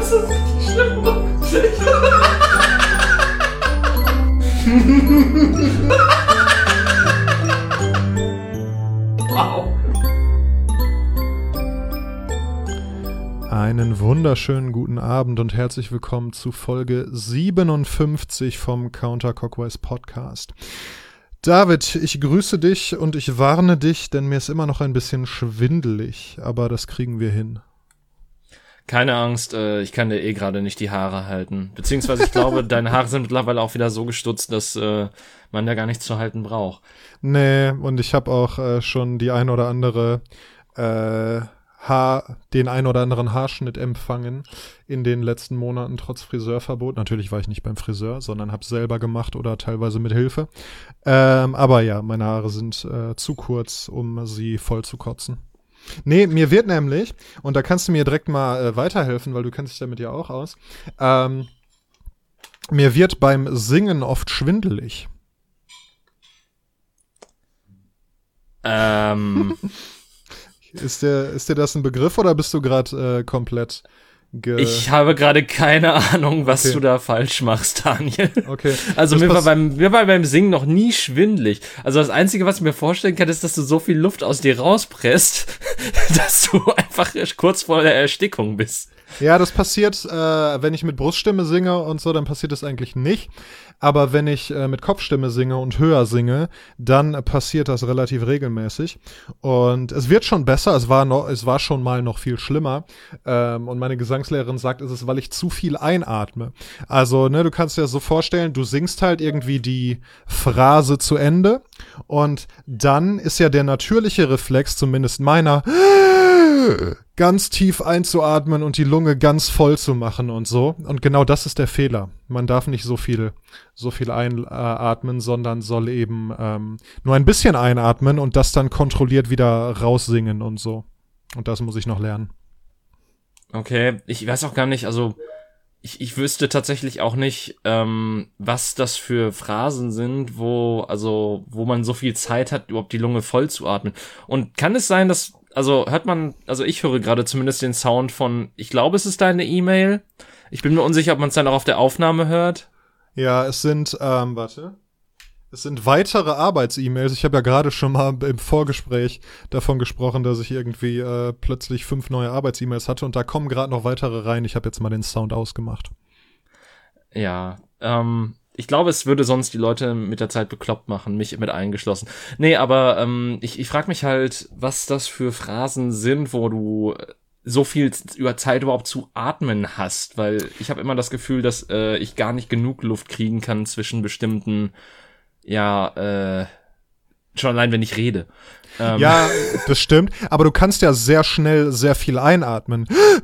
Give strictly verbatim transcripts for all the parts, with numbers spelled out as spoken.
Das ist richtig schlimm. Wow. Einen wunderschönen guten Abend und herzlich willkommen zu Folge siebenundfünfzig vom Counterclockwise Podcast. David, ich grüße dich und ich warne dich, denn mir ist immer noch ein bisschen schwindelig, aber das kriegen wir hin. Keine Angst, äh, ich kann dir eh gerade nicht die Haare halten. Beziehungsweise ich glaube, deine Haare sind mittlerweile auch wieder so gestutzt, dass äh, man da gar nichts zu halten braucht. Nee, und ich habe auch äh, schon die ein oder andere äh, Haar, den ein oder anderen Haarschnitt empfangen in den letzten Monaten trotz Friseurverbot. Natürlich war ich nicht beim Friseur, sondern habe selber gemacht oder teilweise mit Hilfe. Ähm, aber ja, meine Haare sind äh, zu kurz, um sie voll zu kotzen. Nee, mir wird nämlich, und da kannst du mir direkt mal äh, weiterhelfen, weil du kennst dich damit ja auch aus, ähm, mir wird beim Singen oft schwindelig. Ähm... Ist dir, ist dir das ein Begriff oder bist du gerade äh, komplett ge... Ich habe gerade keine Ahnung, was okay. du da falsch machst, Daniel. Okay. Also das mir war, pass- beim, mir war beim Singen noch nie schwindelig. Also das Einzige, was ich mir vorstellen kann, ist, dass du so viel Luft aus dir rauspresst, dass du einfach kurz vor der Erstickung bist. Ja, das passiert, äh, wenn ich mit Bruststimme singe und so, dann passiert das eigentlich nicht. Aber wenn ich äh, mit Kopfstimme singe und höher singe, dann passiert das relativ regelmäßig. Und es wird schon besser, es war noch, es war schon mal noch viel schlimmer. Ähm, und meine Gesangslehrerin sagt, es ist, weil ich zu viel einatme. Also, ne, du kannst dir das so vorstellen, du singst halt irgendwie die Phrase zu Ende und dann ist ja der natürliche Reflex, zumindest meiner, ganz tief einzuatmen und die Lunge ganz voll zu machen und so. Und genau das ist der Fehler. Man darf nicht so viel, so viel einatmen, sondern soll eben ähm, nur ein bisschen einatmen und das dann kontrolliert wieder raussingen und so. Und das muss ich noch lernen. Okay, ich weiß auch gar nicht, also ich, ich wüsste tatsächlich auch nicht, ähm, was das für Phrasen sind, wo, also, wo man so viel Zeit hat, überhaupt die Lunge voll zu atmen. Und kann es sein, dass, also hört man, also ich höre gerade zumindest den Sound von, ich glaube, es ist deine E-Mail. Ich bin mir unsicher, ob man es dann auch auf der Aufnahme hört. Ja, es sind, ähm, warte. Es sind weitere Arbeits-E-Mails. Ich habe ja gerade schon mal im Vorgespräch davon gesprochen, dass ich irgendwie äh, plötzlich fünf neue Arbeits-E-Mails hatte und da kommen gerade noch weitere rein. Ich habe jetzt mal den Sound ausgemacht. Ja, ähm, ich glaube, es würde sonst die Leute mit der Zeit bekloppt machen, mich mit eingeschlossen. Nee, aber ähm, ich, ich frage mich halt, was das für Phrasen sind, wo du so viel über Zeit überhaupt zu atmen hast, weil ich habe immer das Gefühl, dass äh, ich gar nicht genug Luft kriegen kann zwischen bestimmten, ja, äh, schon allein, wenn ich rede. Ähm. Ja, das stimmt, aber du kannst ja sehr schnell sehr viel einatmen.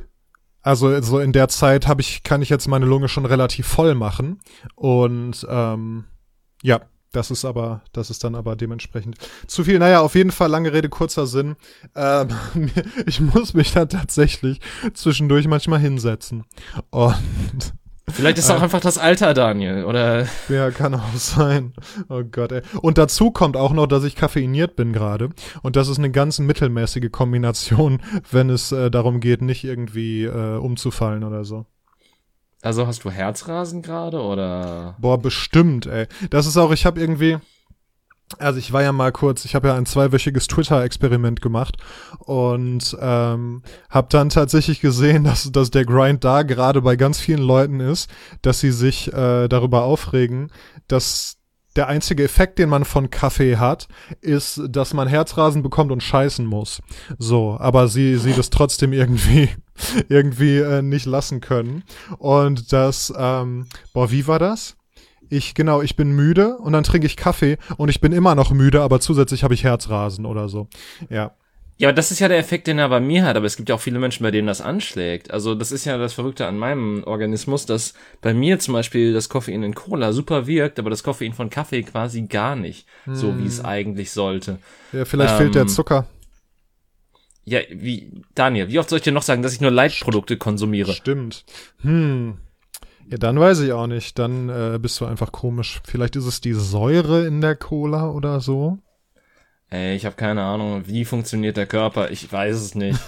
Also so in der Zeit habe ich, kann ich jetzt meine Lunge schon relativ voll machen und ähm, ja, das ist aber, das ist dann aber dementsprechend zu viel. Naja, auf jeden Fall, lange Rede, kurzer Sinn. Ähm, ich muss mich da tatsächlich zwischendurch manchmal hinsetzen. Und vielleicht ist es auch einfach das Alter, Daniel, oder? Ja, kann auch sein. Oh Gott, ey. Und dazu kommt auch noch, dass ich koffeiniert bin gerade. Und das ist eine ganz mittelmäßige Kombination, wenn es äh, darum geht, nicht irgendwie äh, umzufallen oder so. Also hast du Herzrasen gerade, oder? Boah, bestimmt, ey. Das ist auch, ich habe irgendwie, also ich war ja mal kurz, ich habe ja ein zweiwöchiges Twitter-Experiment gemacht und ähm, habe dann tatsächlich gesehen, dass, dass der Grind da gerade bei ganz vielen Leuten ist, dass sie sich äh, darüber aufregen, dass der einzige Effekt, den man von Kaffee hat, ist, dass man Herzrasen bekommt und scheißen muss. So, aber sie, sie das trotzdem irgendwie, irgendwie äh, nicht lassen können. Und das, ähm, boah, wie war das? Ich, genau, ich bin müde und dann trinke ich Kaffee und ich bin immer noch müde, aber zusätzlich habe ich Herzrasen oder so. Ja. Ja, aber das ist ja der Effekt, den er bei mir hat, aber es gibt ja auch viele Menschen, bei denen das anschlägt. Also das ist ja das Verrückte an meinem Organismus, dass bei mir zum Beispiel das Koffein in Cola super wirkt, aber das Koffein von Kaffee quasi gar nicht, hm. so wie es eigentlich sollte. Ja, vielleicht ähm, fehlt der Zucker. Ja, wie, Daniel, wie oft soll ich dir noch sagen, dass ich nur Light-Produkte konsumiere? Stimmt. Hm. Ja, dann weiß ich auch nicht. Dann äh, bist du einfach komisch. Vielleicht ist es die Säure in der Cola oder so. Ey, ich habe keine Ahnung, wie funktioniert der Körper? Ich weiß es nicht.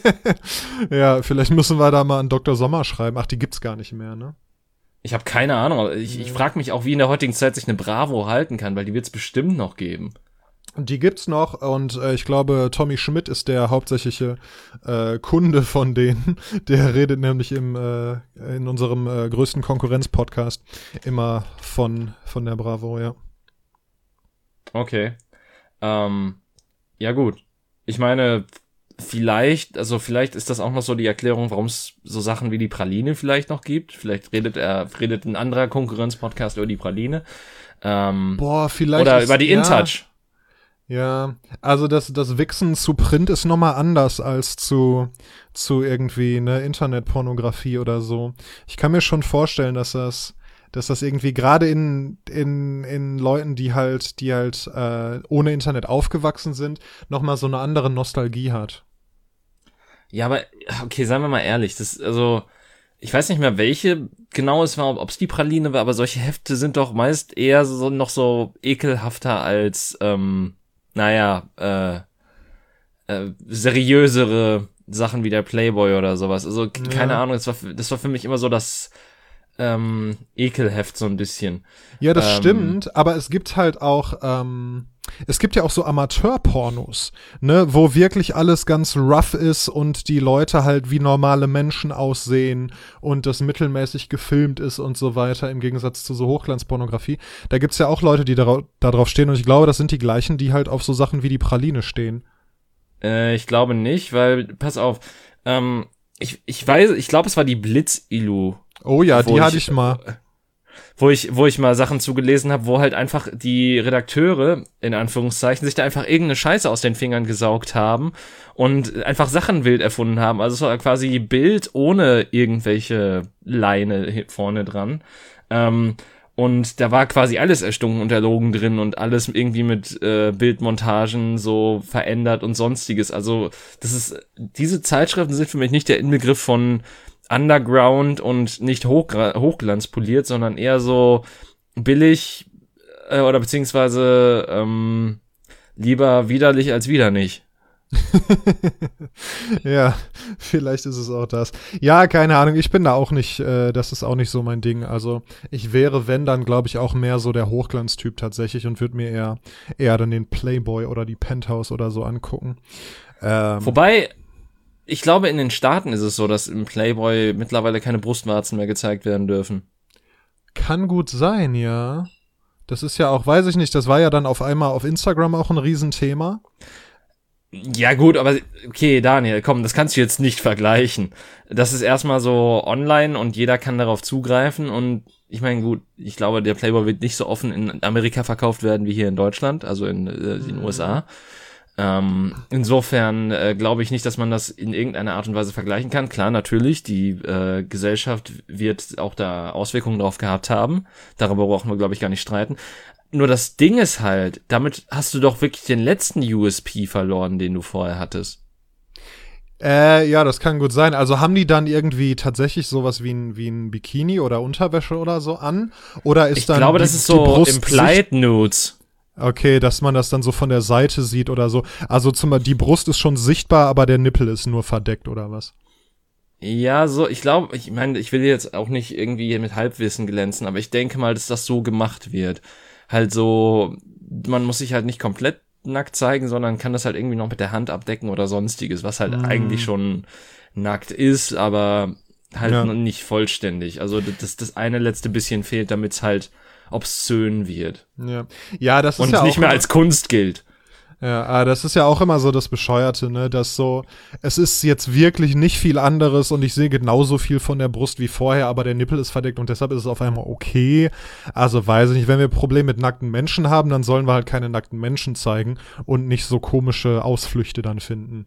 Ja, vielleicht müssen wir da mal an Doktor Sommer schreiben. Ach, die gibt's gar nicht mehr, ne? Ich habe keine Ahnung. Ich, ich frage mich auch, wie in der heutigen Zeit sich eine Bravo halten kann, weil die wird's bestimmt noch geben. Die gibt's noch und äh, ich glaube, Tommy Schmidt ist der hauptsächliche äh, Kunde von denen. Der redet nämlich im äh, in unserem äh, größten Konkurrenz-Podcast immer von von der Bravo, ja. Okay. Ähm, ja gut. Ich meine, vielleicht, also vielleicht ist das auch noch so die Erklärung, warum es so Sachen wie die Praline vielleicht noch gibt. Vielleicht redet er, redet ein anderer Konkurrenz-Podcast über die Praline. Ähm, Boah, vielleicht oder ist, über die ja, InTouch. Ja, also das, das Wichsen zu Print ist nochmal anders als zu, zu irgendwie ne Internetpornografie oder so. Ich kann mir schon vorstellen, dass das, dass das irgendwie gerade in, in, in Leuten, die halt, die halt äh, ohne Internet aufgewachsen sind, nochmal so eine andere Nostalgie hat. Ja, aber, okay, seien wir mal ehrlich, das, also, ich weiß nicht mehr, welche genau es war, ob es die Praline war, aber solche Hefte sind doch meist eher so, noch so ekelhafter als, ähm, naja, äh, äh, seriösere Sachen wie der Playboy oder sowas. Also, k- keine Ja. Ahnung, das war, f- das war für mich immer so das, ähm, Ekelheft so ein bisschen. Ja, das Ähm, stimmt, aber es gibt halt auch, ähm, es gibt ja auch so Amateurpornos, ne, wo wirklich alles ganz rough ist und die Leute halt wie normale Menschen aussehen und das mittelmäßig gefilmt ist und so weiter, im Gegensatz zu so Hochglanzpornografie. Da gibt's ja auch Leute, die darauf, da drauf stehen und ich glaube, das sind die gleichen, die halt auf so Sachen wie die Praline stehen. Äh, ich glaube nicht, weil, pass auf, ähm, ich, ich weiß, ich glaube, es war die Blitz-Illu, Oh ja, wo die hatte ich, ich mal. wo ich, wo ich mal Sachen zugelesen habe, wo halt einfach die Redakteure, in Anführungszeichen, sich da einfach irgendeine Scheiße aus den Fingern gesaugt haben und einfach Sachen wild erfunden haben. Also es war quasi Bild ohne irgendwelche Leine hi- vorne dran. Ähm, und da war quasi alles erstunken und erlogen drin und alles irgendwie mit äh, Bildmontagen so verändert und sonstiges. Also das ist, diese Zeitschriften sind für mich nicht der Inbegriff von Underground und nicht hochgra- hochglanzpoliert, sondern eher so billig äh, oder beziehungsweise ähm, lieber widerlich als wieder nicht. Ja, vielleicht ist es auch das. Ja, keine Ahnung, ich bin da auch nicht, äh, das ist auch nicht so mein Ding. Also ich wäre, wenn, dann glaube ich auch mehr so der Hochglanztyp tatsächlich und würde mir eher, eher dann den Playboy oder die Penthouse oder so angucken. Ähm, Wobei, ich glaube, in den Staaten ist es so, dass im Playboy mittlerweile keine Brustwarzen mehr gezeigt werden dürfen. Kann gut sein, ja. Das ist ja auch, weiß ich nicht, das war ja dann auf einmal auf Instagram auch ein Riesenthema. Ja gut, aber okay, Daniel, komm, das kannst du jetzt nicht vergleichen. Das ist erstmal so online und jeder kann darauf zugreifen und ich meine, gut, ich glaube, der Playboy wird nicht so offen in Amerika verkauft werden wie hier in Deutschland, also in äh, den U S A. Ähm, insofern äh, glaube ich nicht, dass man das in irgendeiner Art und Weise vergleichen kann. Klar, natürlich, die äh, Gesellschaft wird auch da Auswirkungen drauf gehabt haben. Darüber brauchen wir, glaube ich, gar nicht streiten. Nur das Ding ist halt, damit hast du doch wirklich den letzten U S P verloren, den du vorher hattest. Äh, ja, das kann gut sein. Also haben die dann irgendwie tatsächlich sowas wie ein, wie ein Bikini oder Unterwäsche oder so an? Oder ist Ich dann glaube, die, das ist die so Brust Implied Nudes. Okay, dass man das dann so von der Seite sieht oder so. Also zum, die Brust ist schon sichtbar, aber der Nippel ist nur verdeckt oder was? Ja, so, ich glaube, ich meine, ich will jetzt auch nicht irgendwie mit Halbwissen glänzen, aber ich denke mal, dass das so gemacht wird. Halt so, man muss sich halt nicht komplett nackt zeigen, sondern kann das halt irgendwie noch mit der Hand abdecken oder sonstiges, was halt Mm. eigentlich schon nackt ist, aber halt Ja. noch nicht vollständig. Also das, das eine letzte bisschen fehlt, damit es halt obszön wird. Ja, ja das ist Und ja nicht auch mehr immer- als Kunst gilt. Ja, ah, das ist ja auch immer so das Bescheuerte, ne, dass so, es ist jetzt wirklich nicht viel anderes und ich sehe genauso viel von der Brust wie vorher, aber der Nippel ist verdeckt und deshalb ist es auf einmal okay. Also weiß ich nicht, wenn wir ein Problem mit nackten Menschen haben, dann sollen wir halt keine nackten Menschen zeigen und nicht so komische Ausflüchte dann finden.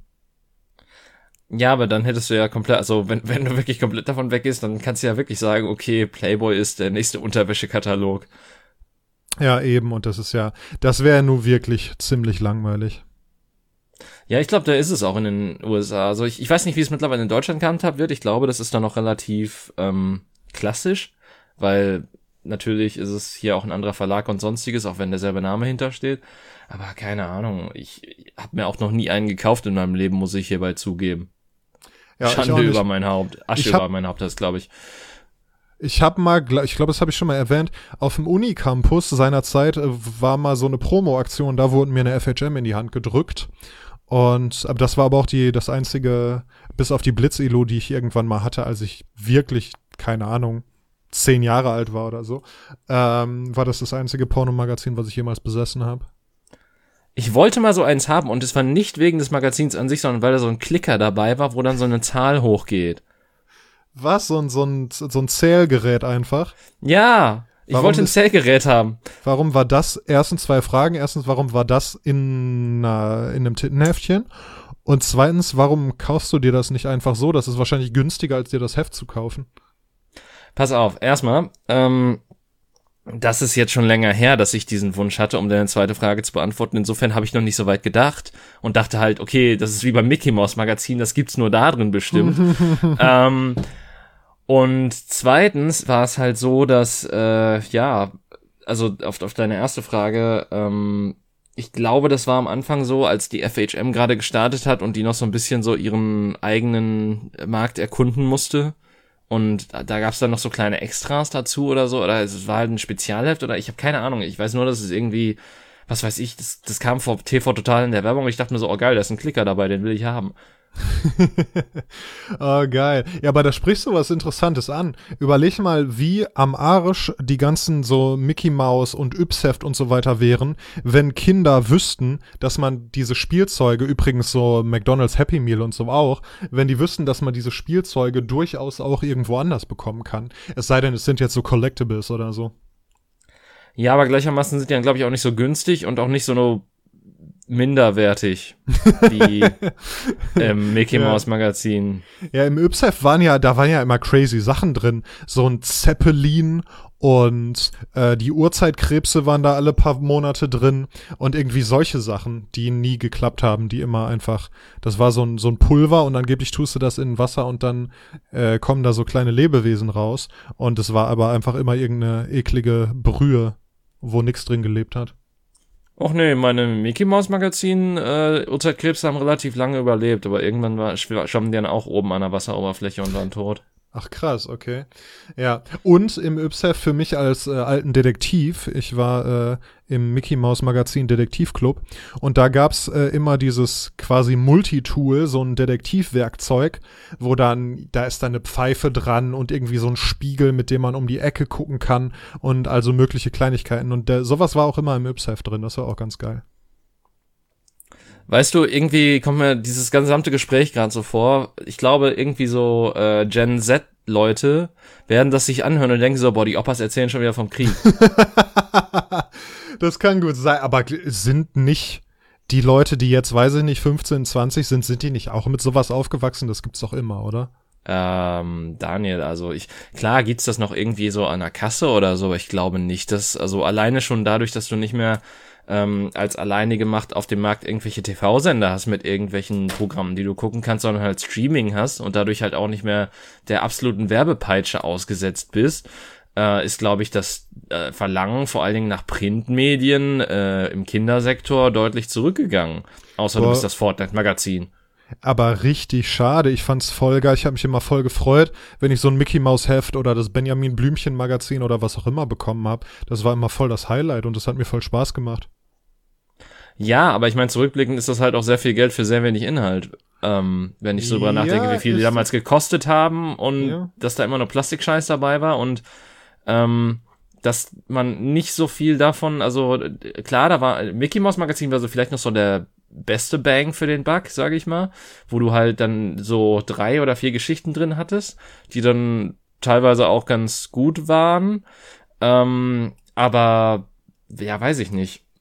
Ja, aber dann hättest du ja komplett, also wenn, wenn du wirklich komplett davon weggehst, dann kannst du ja wirklich sagen, okay, Playboy ist der nächste Unterwäschekatalog. Ja, eben, und das ist ja, das wäre nun wirklich ziemlich langweilig. Ja, ich glaube, da ist es auch in den U S A. Also ich, ich weiß nicht, wie es mittlerweile in Deutschland gehandhabt wird. Ich glaube, das ist dann noch relativ ähm, klassisch, weil natürlich ist es hier auch ein anderer Verlag und sonstiges, auch wenn derselbe Name hintersteht. Aber keine Ahnung, ich habe mir auch noch nie einen gekauft in meinem Leben, muss ich hierbei zugeben. Ja, Schande über mein Haupt. Asche hab, über mein Haupt, das glaube ich. Ich habe mal, ich glaube, das habe ich schon mal erwähnt, auf dem Unicampus seinerzeit war mal so eine Promo-Aktion, da wurden mir eine F H M in die Hand gedrückt. Und aber das war aber auch die das einzige, bis auf die Blitz-Elo, die ich irgendwann mal hatte, als ich wirklich, keine Ahnung, zehn Jahre alt war oder so, ähm, war das das einzige Pornomagazin, was ich jemals besessen habe. Ich wollte mal so eins haben und es war nicht wegen des Magazins an sich, sondern weil da so ein Klicker dabei war, wo dann so eine Zahl hochgeht. Was? So ein, so ein, so ein Zählgerät einfach? Ja, ich warum wollte ein Zählgerät haben. Warum war das? Erstens zwei Fragen. Erstens, warum war das in, uh, in einem Tittenheftchen? Und zweitens, warum kaufst du dir das nicht einfach so? Das ist wahrscheinlich günstiger, als dir das Heft zu kaufen. Pass auf, erstmal, ähm, das ist jetzt schon länger her, dass ich diesen Wunsch hatte, um deine zweite Frage zu beantworten. Insofern habe ich noch nicht so weit gedacht und dachte halt, okay, das ist wie beim Mickey Mouse Magazin, das gibt's nur da drin bestimmt. ähm, und zweitens war es halt so, dass, äh, ja, also auf, auf deine erste Frage, ähm, ich glaube, das war am Anfang so, als die F H M gerade gestartet hat und die noch so ein bisschen so ihren eigenen Markt erkunden musste. Und da gab's dann noch so kleine Extras dazu oder so, oder es war halt ein Spezialheft oder ich habe keine Ahnung. Ich weiß nur, dass es irgendwie, was weiß ich, das, das kam vor T V Total in der Werbung und ich dachte mir so, oh geil, da ist ein Klicker dabei, den will ich haben. Oh, geil. Ja, aber da sprichst du was Interessantes an. Überleg mal, wie am Arsch die ganzen so Mickey Mouse und Yps-Heft und so weiter wären, wenn Kinder wüssten, dass man diese Spielzeuge, übrigens so McDonald's Happy Meal und so auch, wenn die wüssten, dass man diese Spielzeuge durchaus auch irgendwo anders bekommen kann. Es sei denn, es sind jetzt so Collectibles oder so. Ja, aber gleichermaßen sind die dann, glaube ich, auch nicht so günstig und auch nicht so eine minderwertig wie im Mickey Mouse Magazin. Ja, im Yps-Heft waren ja, da waren ja immer crazy Sachen drin. So ein Zeppelin und äh, die Urzeitkrebse waren da alle paar Monate drin und irgendwie solche Sachen, die nie geklappt haben, die immer einfach, das war so ein, so ein Pulver und angeblich tust du das in Wasser und dann äh, kommen da so kleine Lebewesen raus und es war aber einfach immer irgendeine eklige Brühe, wo nix drin gelebt hat. Och nee, meine Mickey Mouse Magazin äh, Urzeitkrebse haben relativ lange überlebt, aber irgendwann war, schwammen die dann auch oben an der Wasseroberfläche und waren tot. Ach krass, okay. Ja, und im Yps-Heft für mich als äh, alten Detektiv, ich war äh, im Mickey Mouse Magazin Detektivclub und da gab's äh, immer dieses quasi Multitool, so ein Detektivwerkzeug, wo dann, da ist dann eine Pfeife dran und irgendwie so ein Spiegel, mit dem man um die Ecke gucken kann und also mögliche Kleinigkeiten und der, sowas war auch immer im Yps-Heft drin, das war auch ganz geil. Weißt du, irgendwie kommt mir dieses gesamte Gespräch gerade so vor. Ich glaube, irgendwie so äh, Gen Z-Leute werden das sich anhören und denken so, boah, die Opas erzählen schon wieder vom Krieg. Das kann gut sein, aber sind nicht die Leute, die jetzt, weiß ich nicht, fünfzehn, zwanzig sind, sind die nicht auch mit sowas aufgewachsen? Das gibt's doch immer, oder? Ähm, Daniel, also ich, klar gibt's das noch irgendwie so an der Kasse oder so, aber ich glaube nicht, dass, also alleine schon dadurch, dass du nicht mehr ähm, als alleinige Macht auf dem Markt irgendwelche T V-Sender hast mit irgendwelchen Programmen, die du gucken kannst, sondern halt Streaming hast und dadurch halt auch nicht mehr der absoluten Werbepeitsche ausgesetzt bist, äh, ist, glaube ich, das äh, Verlangen vor allen Dingen nach Printmedien äh, im Kindersektor deutlich zurückgegangen. Außer Boah. Du bist das Fortnite-Magazin. Aber richtig schade. Ich fand's voll geil. Ich habe mich immer voll gefreut, wenn ich so ein Mickey Mouse Heft oder das Benjamin Blümchen Magazin oder was auch immer bekommen habe. Das war immer voll das Highlight und das hat mir voll Spaß gemacht. Ja, aber ich meine, zurückblickend ist das halt auch sehr viel Geld für sehr wenig Inhalt. Ähm, wenn ich so drüber ja, nachdenke, wie viel die damals gekostet haben und ja. dass da immer nur Plastikscheiß dabei war und ähm, dass man nicht so viel davon, also klar, da war Mickey Mouse Magazin war so vielleicht noch so der beste Bang für den Buck, sage ich mal, wo du halt dann so drei oder vier Geschichten drin hattest, die dann teilweise auch ganz gut waren, ähm, aber ja, weiß ich nicht.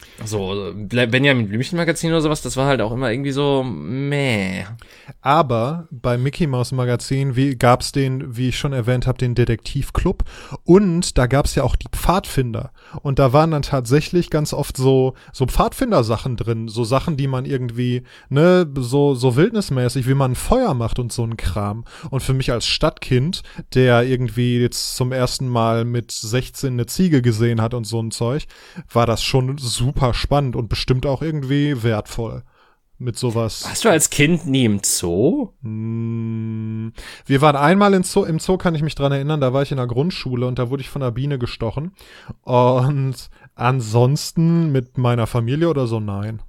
So, Benjamin Blümchen Magazin oder sowas, das war halt auch immer irgendwie so meh. Aber bei Mickey Mouse Magazin wie, gab's den, wie ich schon erwähnt habe, den Detektivclub und da gab's ja auch die Pfadfinder und da waren dann tatsächlich ganz oft so so Pfadfinder-Sachen drin, so Sachen, die man irgendwie, ne, so so wildnismäßig, wie man ein Feuer macht und so ein Kram. Und für mich als Stadtkind, der irgendwie jetzt zum ersten Mal mit sechzehn eine Ziege gesehen hat und so ein Zeug, war das schon super spannend und bestimmt auch irgendwie wertvoll. Mit sowas. Warst du als Kind nie im Zoo? Mm, wir waren einmal im Zoo, im Zoo kann ich mich dran erinnern, da war ich in der Grundschule und da wurde ich von einer Biene gestochen. Und ansonsten mit meiner Familie oder so, nein.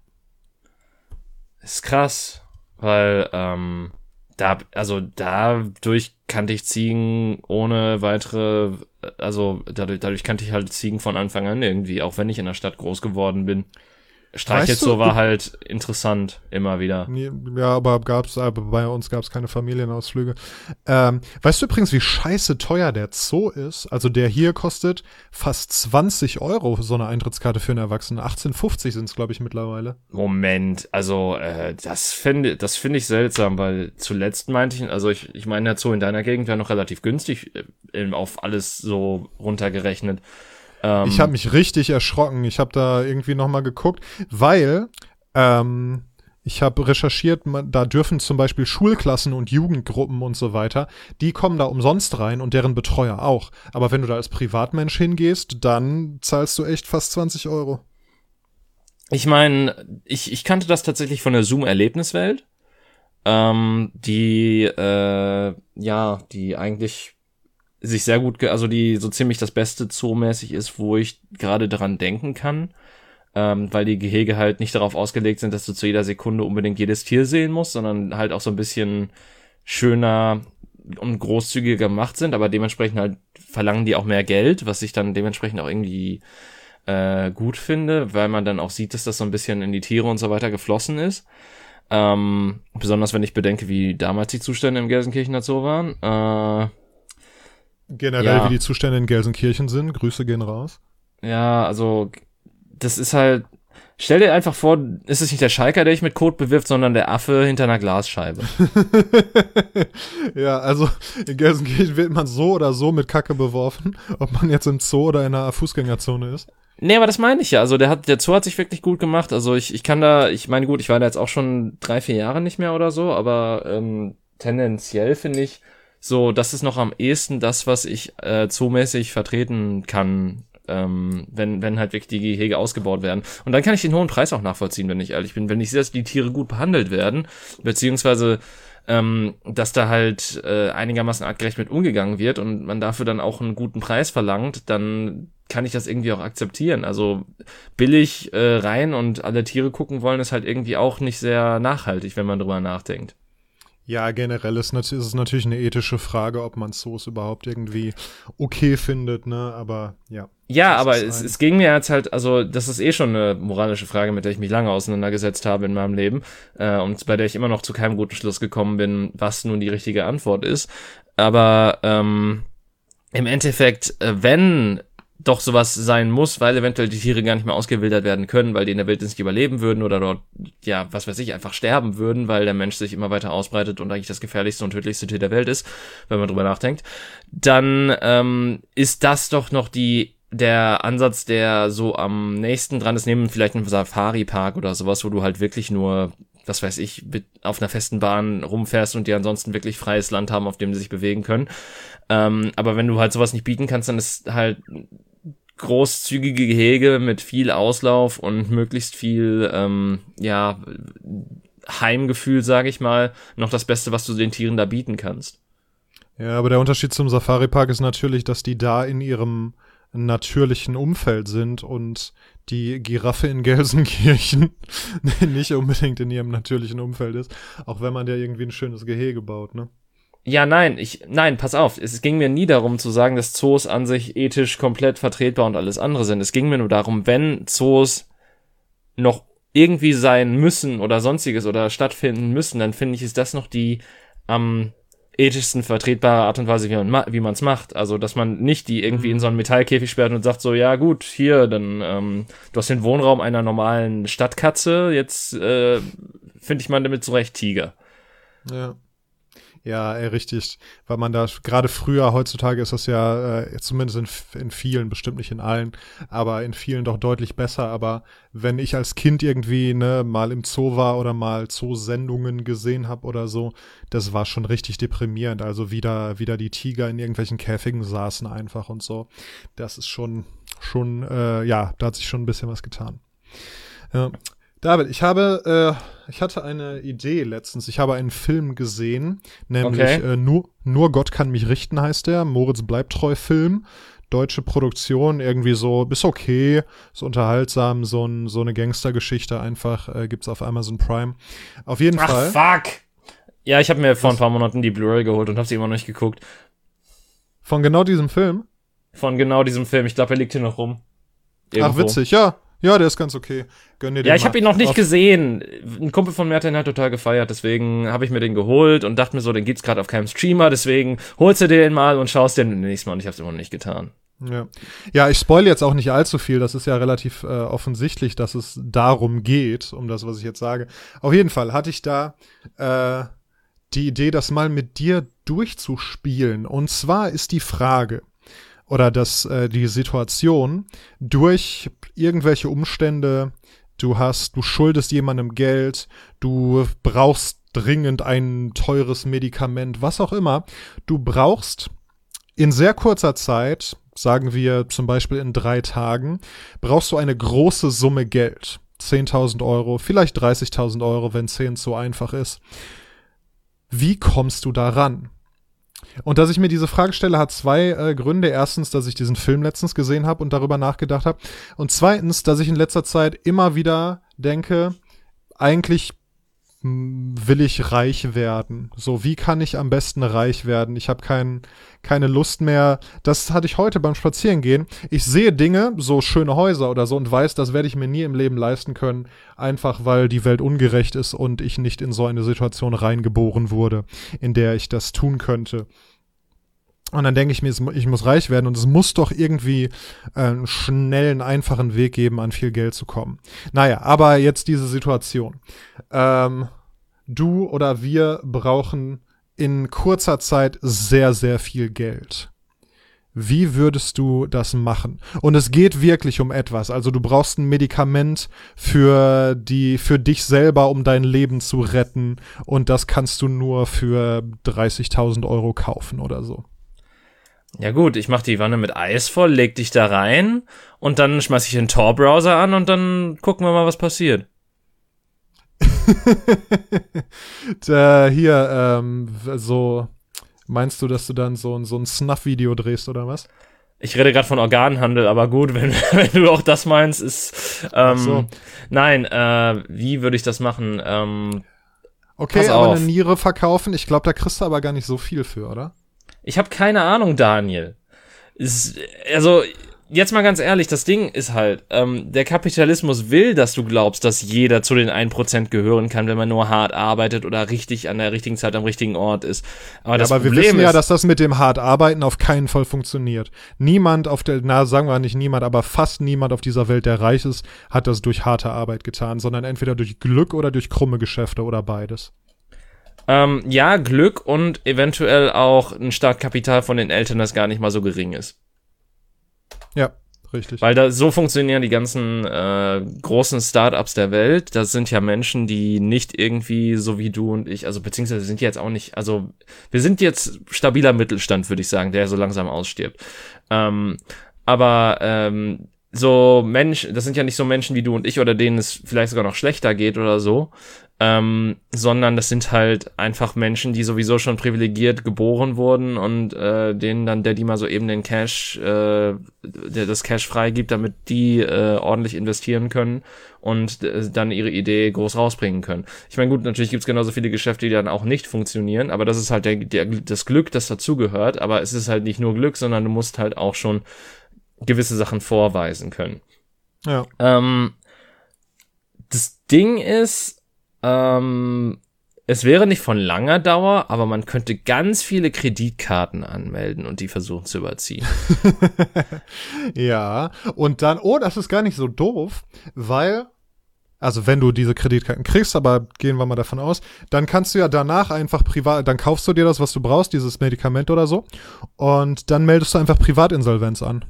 Ist krass, weil, ähm, da, also dadurch kannte ich Ziegen ohne weitere, also dadurch, dadurch kannte ich halt Ziegen von Anfang an irgendwie, auch wenn ich in der Stadt groß geworden bin. Streichelzoo war halt interessant, immer wieder. Ja, aber gab's, aber bei uns gab's keine Familienausflüge. Ähm, weißt du übrigens, wie scheiße teuer der Zoo ist? Also der hier kostet fast zwanzig Euro, so eine Eintrittskarte für einen Erwachsenen. achtzehn fünfzig sind's, glaube ich, mittlerweile. Moment, also äh, das finde das finde ich seltsam, weil zuletzt meinte ich, also ich, ich meine, der Zoo in deiner Gegend wäre noch relativ günstig, äh, auf alles so runtergerechnet. Ich habe mich richtig erschrocken. Ich habe da irgendwie noch mal geguckt, weil ähm, ich habe recherchiert, da dürfen zum Beispiel Schulklassen und Jugendgruppen und so weiter, die kommen da umsonst rein und deren Betreuer auch. Aber wenn du da als Privatmensch hingehst, dann zahlst du echt fast zwanzig Euro. Ich meine, ich, ich kannte das tatsächlich von der Zoom-Erlebniswelt, ähm, die, äh, ja, die eigentlich sich sehr gut, ge- also die so ziemlich das Beste Zoo-mäßig ist, wo ich gerade dran denken kann, ähm, weil die Gehege halt nicht darauf ausgelegt sind, dass du zu jeder Sekunde unbedingt jedes Tier sehen musst, sondern halt auch so ein bisschen schöner und großzügiger gemacht sind, aber dementsprechend halt verlangen die auch mehr Geld, was ich dann dementsprechend auch irgendwie äh, gut finde, weil man dann auch sieht, dass das so ein bisschen in die Tiere und so weiter geflossen ist. Ähm, besonders wenn ich bedenke, wie damals die Zustände im Gelsenkirchener Zoo waren. Äh, Generell, ja. wie die Zustände in Gelsenkirchen sind. Grüße gehen raus. Ja, also das ist halt, stell dir einfach vor, ist es nicht der Schalker, der dich mit Kot bewirft, sondern der Affe hinter einer Glasscheibe. Ja, also in Gelsenkirchen wird man so oder so mit Kacke beworfen, ob man jetzt im Zoo oder in einer Fußgängerzone ist. Nee, aber das meine ich ja. Also der hat, der Zoo hat sich wirklich gut gemacht. Also ich, ich kann da, ich meine gut, ich war da jetzt auch schon drei, vier Jahre nicht mehr oder so, aber ähm, tendenziell finde ich so, das ist noch am ehesten das, was ich äh, zoomäßig vertreten kann, ähm, wenn wenn halt wirklich die Gehege ausgebaut werden. Und dann kann ich den hohen Preis auch nachvollziehen, wenn ich ehrlich bin. Wenn ich sehe, dass die Tiere gut behandelt werden, beziehungsweise ähm, dass da halt äh, einigermaßen artgerecht mit umgegangen wird und man dafür dann auch einen guten Preis verlangt, dann kann ich das irgendwie auch akzeptieren. Also billig äh, rein und alle Tiere gucken wollen, ist halt irgendwie auch nicht sehr nachhaltig, wenn man drüber nachdenkt. Ja, generell ist, nat- ist es natürlich eine ethische Frage, ob man Zoos überhaupt irgendwie okay findet, ne, aber ja. Ja, das aber ist es, ein- es ging mir jetzt halt, also das ist eh schon eine moralische Frage, mit der ich mich lange auseinandergesetzt habe in meinem Leben äh, und bei der ich immer noch zu keinem guten Schluss gekommen bin, was nun die richtige Antwort ist. Aber ähm, im Endeffekt, äh, wenn doch sowas sein muss, weil eventuell die Tiere gar nicht mehr ausgewildert werden können, weil die in der Wildnis nicht überleben würden oder dort, ja, was weiß ich, einfach sterben würden, weil der Mensch sich immer weiter ausbreitet und eigentlich das gefährlichste und tödlichste Tier der Welt ist, wenn man drüber nachdenkt, dann ähm, ist das doch noch die der Ansatz, der so am nächsten dran ist, neben vielleicht einem Safari-Park oder sowas, wo du halt wirklich nur, was weiß ich, mit auf einer festen Bahn rumfährst und die ansonsten wirklich freies Land haben, auf dem sie sich bewegen können. Ähm, aber wenn du halt sowas nicht bieten kannst, dann ist halt großzügige Gehege mit viel Auslauf und möglichst viel, ähm, ja, Heimgefühl, sage ich mal, noch das Beste, was du den Tieren da bieten kannst. Ja, aber der Unterschied zum Safari-Park ist natürlich, dass die da in ihrem natürlichen Umfeld sind und die Giraffe in Gelsenkirchen nicht unbedingt in ihrem natürlichen Umfeld ist, auch wenn man ja irgendwie ein schönes Gehege baut, ne? Ja, nein, ich, nein, pass auf. Es ging mir nie darum zu sagen, dass Zoos an sich ethisch komplett vertretbar und alles andere sind. Es ging mir nur darum, wenn Zoos noch irgendwie sein müssen oder sonstiges oder stattfinden müssen, dann finde ich, ist das noch die am ethischsten vertretbare Art und Weise, wie man ma- wie man es macht. Also, dass man nicht die irgendwie in so einen Metallkäfig sperrt und sagt so, ja gut, hier, dann ähm, du hast den Wohnraum einer normalen Stadtkatze, jetzt äh, finde ich man damit zurecht Tiger. Ja. Ja, ey, richtig, weil man da gerade früher, heutzutage ist das ja äh, zumindest in, in vielen, bestimmt nicht in allen, aber in vielen doch deutlich besser, aber wenn ich als Kind irgendwie ne mal im Zoo war oder mal Zoosendungen gesehen habe oder so, das war schon richtig deprimierend, also wieder wieder die Tiger in irgendwelchen Käfigen saßen einfach und so, das ist schon, schon, äh, ja, da hat sich schon ein bisschen was getan. Ja. David, ich habe, äh, ich hatte eine Idee letztens. Ich habe einen Film gesehen, nämlich Okay. äh, nur, nur Gott kann mich richten heißt der. Moritz Bleibtreu-Film. Deutsche Produktion, irgendwie so, ist okay, ist unterhaltsam, so, ein, so eine Gangstergeschichte einfach, äh, gibt's auf Amazon Prime. Auf jeden Ach, Fall. fuck! Ja, ich habe mir vor ein paar Monaten die Blu-ray geholt und habe sie immer noch nicht geguckt. Von genau diesem Film? Von genau diesem Film. Ich glaube, er liegt hier noch rum. Irgendwo. Ach, witzig, ja. Ja, der ist ganz okay. Gönn dir den Ja, ich mal. habe ihn noch nicht Auf- gesehen. Ein Kumpel von mir hat den halt total gefeiert, deswegen habe ich mir den geholt und dachte mir so, den gibt's gerade auf keinem Streamer, deswegen holst du den mal und schaust den nächstes Mal und ich habe es immer noch nicht getan. Ja. ja, ich spoil jetzt auch nicht allzu viel. Das ist ja relativ äh, offensichtlich, dass es darum geht, um das, was ich jetzt sage. Auf jeden Fall hatte ich da äh, die Idee, das mal mit dir durchzuspielen. Und zwar ist die Frage oder das, äh, die Situation durch irgendwelche Umstände, du hast, du schuldest jemandem Geld, du brauchst dringend ein teures Medikament, was auch immer. Du brauchst in sehr kurzer Zeit, sagen wir zum Beispiel in drei Tagen, brauchst du eine große Summe Geld. zehntausend Euro, vielleicht dreißigtausend Euro, wenn zehn zu einfach ist. Wie kommst du da ran? Und dass ich mir diese Frage stelle, hat zwei äh, Gründe. Erstens, dass ich diesen Film letztens gesehen habe und darüber nachgedacht habe. Und zweitens, dass ich in letzter Zeit immer wieder denke, eigentlich mh, will ich reich werden. So, wie kann ich am besten reich werden? Ich habe kein, keine Lust mehr. Das hatte ich heute beim Spazierengehen. Ich sehe Dinge, so schöne Häuser oder so, und weiß, das werde ich mir nie im Leben leisten können, einfach weil die Welt ungerecht ist und ich nicht in so eine Situation reingeboren wurde, in der ich das tun könnte. Und dann denke ich mir, ich muss reich werden und es muss doch irgendwie einen schnellen, einfachen Weg geben, an viel Geld zu kommen. Naja, aber jetzt diese Situation. Ähm, du oder wir brauchen in kurzer Zeit sehr, sehr viel Geld. Wie würdest du das machen? Und es geht wirklich um etwas. Also du brauchst ein Medikament für die, für dich selber, um dein Leben zu retten. Und das kannst du nur für dreißigtausend Euro kaufen oder so. Ja gut, ich mach die Wanne mit Eis voll, leg dich da rein und dann schmeiß ich den Tor-Browser an und dann gucken wir mal, was passiert. da, hier, ähm, so, meinst du, dass du dann so, so ein Snuff-Video drehst oder was? Ich rede gerade von Organhandel, aber gut, wenn, wenn du auch das meinst, ist, ähm, so. nein, äh, wie würde ich das machen? Ähm, okay, pass aber auf. eine Niere verkaufen, ich glaube, da kriegst du aber gar nicht so viel für, oder? Ich habe keine Ahnung, Daniel. Ist, also, jetzt mal ganz ehrlich, das Ding ist halt, ähm, der Kapitalismus will, dass du glaubst, dass jeder zu den ein Prozent gehören kann, wenn man nur hart arbeitet oder richtig an der richtigen Zeit am richtigen Ort ist. Aber, Ja, das aber Problem wir wissen ja, ist, dass das mit dem hart Arbeiten auf keinen Fall funktioniert. Niemand auf der, na, sagen wir nicht niemand, aber fast niemand auf dieser Welt, der reich ist, hat das durch harte Arbeit getan, sondern entweder durch Glück oder durch krumme Geschäfte oder beides. ähm, ja, Glück und eventuell auch ein Startkapital von den Eltern, das gar nicht mal so gering ist. Ja, richtig. Weil da so funktionieren die ganzen äh, großen Startups der Welt. Das sind ja Menschen, die nicht irgendwie so wie du und ich, also beziehungsweise sind die jetzt auch nicht, also wir sind jetzt stabiler Mittelstand, würde ich sagen, der so langsam ausstirbt. Ähm, aber ähm, so Mensch, das sind ja nicht so Menschen wie du und ich oder denen es vielleicht sogar noch schlechter geht oder so, ähm, sondern das sind halt einfach Menschen, die sowieso schon privilegiert geboren wurden und äh, denen dann der die mal so eben den Cash, äh, der das Cash freigibt, damit die äh, ordentlich investieren können und äh, dann ihre Idee groß rausbringen können. Ich meine, gut, natürlich gibt's genauso viele Geschäfte, die dann auch nicht funktionieren, aber das ist halt der, der, das Glück, das dazugehört, aber es ist halt nicht nur Glück, sondern du musst halt auch schon gewisse Sachen vorweisen können. Ja. Ähm, das Ding ist, ähm, es wäre nicht von langer Dauer, aber man könnte ganz viele Kreditkarten anmelden und die versuchen zu überziehen. Ja, und dann, oh, das ist gar nicht so doof, weil, also wenn du diese Kreditkarten kriegst, aber gehen wir mal davon aus, dann kannst du ja danach einfach privat, dann kaufst du dir das, was du brauchst, dieses Medikament oder so, und dann meldest du einfach Privatinsolvenz an.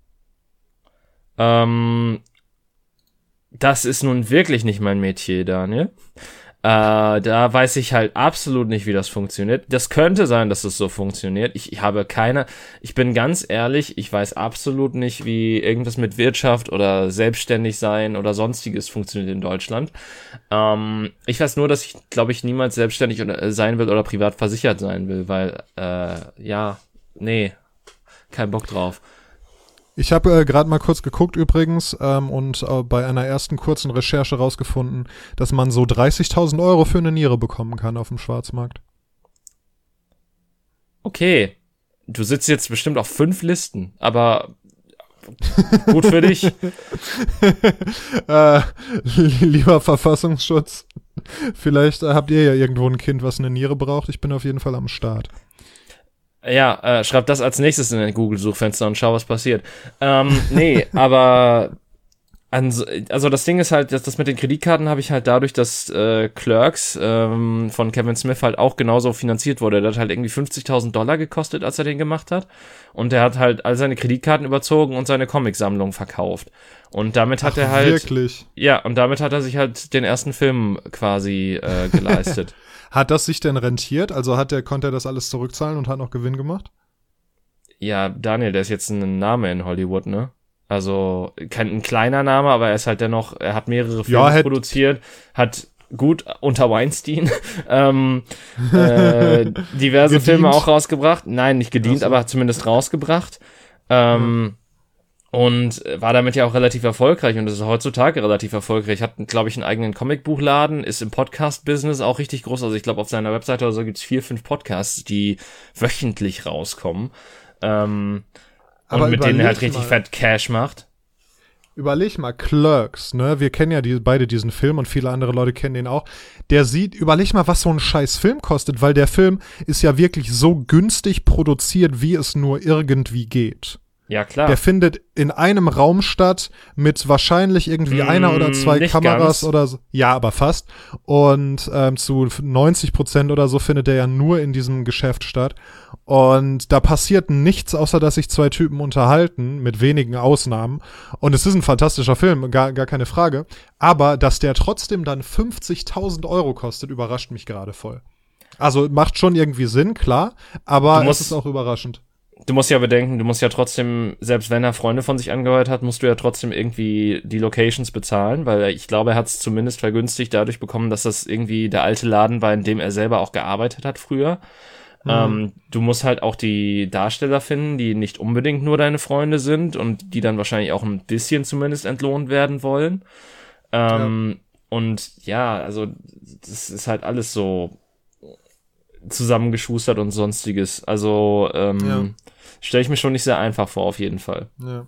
Ähm, das ist nun wirklich nicht mein Metier, Daniel. Äh, da weiß ich halt absolut nicht, wie das funktioniert. Das könnte sein, dass es so funktioniert. Ich, ich habe keine, ich bin ganz ehrlich, ich weiß absolut nicht, wie irgendwas mit Wirtschaft oder selbstständig sein oder sonstiges funktioniert in Deutschland. Ähm, ich weiß nur, dass ich, glaube ich, niemals selbstständig oder, äh, sein will oder privat versichert sein will, weil, äh, ja, nee, kein Bock drauf. Ich habe äh, gerade mal kurz geguckt übrigens ähm, und äh, bei einer ersten kurzen Recherche rausgefunden, dass man so dreißigtausend Euro für eine Niere bekommen kann auf dem Schwarzmarkt. Okay, du sitzt jetzt bestimmt auf fünf Listen, aber gut für dich. äh, lieber Verfassungsschutz, vielleicht äh, habt ihr ja irgendwo ein Kind, was eine Niere braucht. Ich bin auf jeden Fall am Start. Ja, äh, schreib das als nächstes in ein Google-Suchfenster und schau, was passiert. Ähm, nee, aber ans- also das Ding ist halt, dass das mit den Kreditkarten habe ich halt dadurch, dass äh, Clerks ähm, von Kevin Smith halt auch genauso finanziert wurde. Der hat halt irgendwie fünfzigtausend Dollar gekostet, als er den gemacht hat. Und der hat halt all seine Kreditkarten überzogen und seine Comicsammlung verkauft. Und damit hat Ach, er halt... wirklich? Ja, und damit hat er sich halt den ersten Film quasi äh, geleistet. Hat das sich denn rentiert? Also hat der, konnte er das alles zurückzahlen und hat noch Gewinn gemacht? Ja, Daniel, der ist jetzt ein Name in Hollywood, ne? Also kein ein kleiner Name, aber er ist halt dennoch, er hat mehrere Filme Ja, hätt- produziert, hat gut unter Weinstein ähm, äh, diverse Gedient? Filme auch rausgebracht. Nein, nicht gedient, Ach so. aber hat zumindest rausgebracht. Ähm, Und war damit ja auch relativ erfolgreich und ist heutzutage relativ erfolgreich. Hat, glaube ich, einen eigenen Comicbuchladen, ist im Podcast-Business auch richtig groß. Also ich glaube, auf seiner Webseite oder so gibt's vier, fünf Podcasts, die wöchentlich rauskommen. Ähm, Aber und mit denen er halt überleg richtig mal. fett Cash macht. Überleg mal, Clerks, ne? Wir kennen ja die, beide diesen Film und viele andere Leute kennen den auch. Der sieht, überleg mal, was so ein scheiß Film kostet, weil der Film ist ja wirklich so günstig produziert, wie es nur irgendwie geht. Ja, klar. Der findet in einem Raum statt mit wahrscheinlich irgendwie Mm, einer oder zwei nicht Kameras ganz. oder so. Ja, aber fast. Und ähm, zu neunzig Prozent oder so findet der ja nur in diesem Geschäft statt. Und da passiert nichts, außer dass sich zwei Typen unterhalten, mit wenigen Ausnahmen. Und es ist ein fantastischer Film, gar, gar keine Frage. Aber dass der trotzdem dann fünfzigtausend Euro kostet, überrascht mich gerade voll. Also macht schon irgendwie Sinn, klar. Aber Du musst- es ist auch überraschend. Du musst ja bedenken, du musst ja trotzdem, selbst wenn er Freunde von sich angeheuert hat, musst du ja trotzdem irgendwie die Locations bezahlen, weil ich glaube, er hat es zumindest vergünstigt dadurch bekommen, dass das irgendwie der alte Laden war, in dem er selber auch gearbeitet hat früher. Mhm. Ähm, du musst halt auch die Darsteller finden, die nicht unbedingt nur deine Freunde sind und die dann wahrscheinlich auch ein bisschen zumindest entlohnt werden wollen. Ähm, Und ja, also das ist halt alles so zusammengeschustert und sonstiges. Also ähm, Ja. stelle ich mir schon nicht sehr einfach vor, auf jeden Fall. Ja.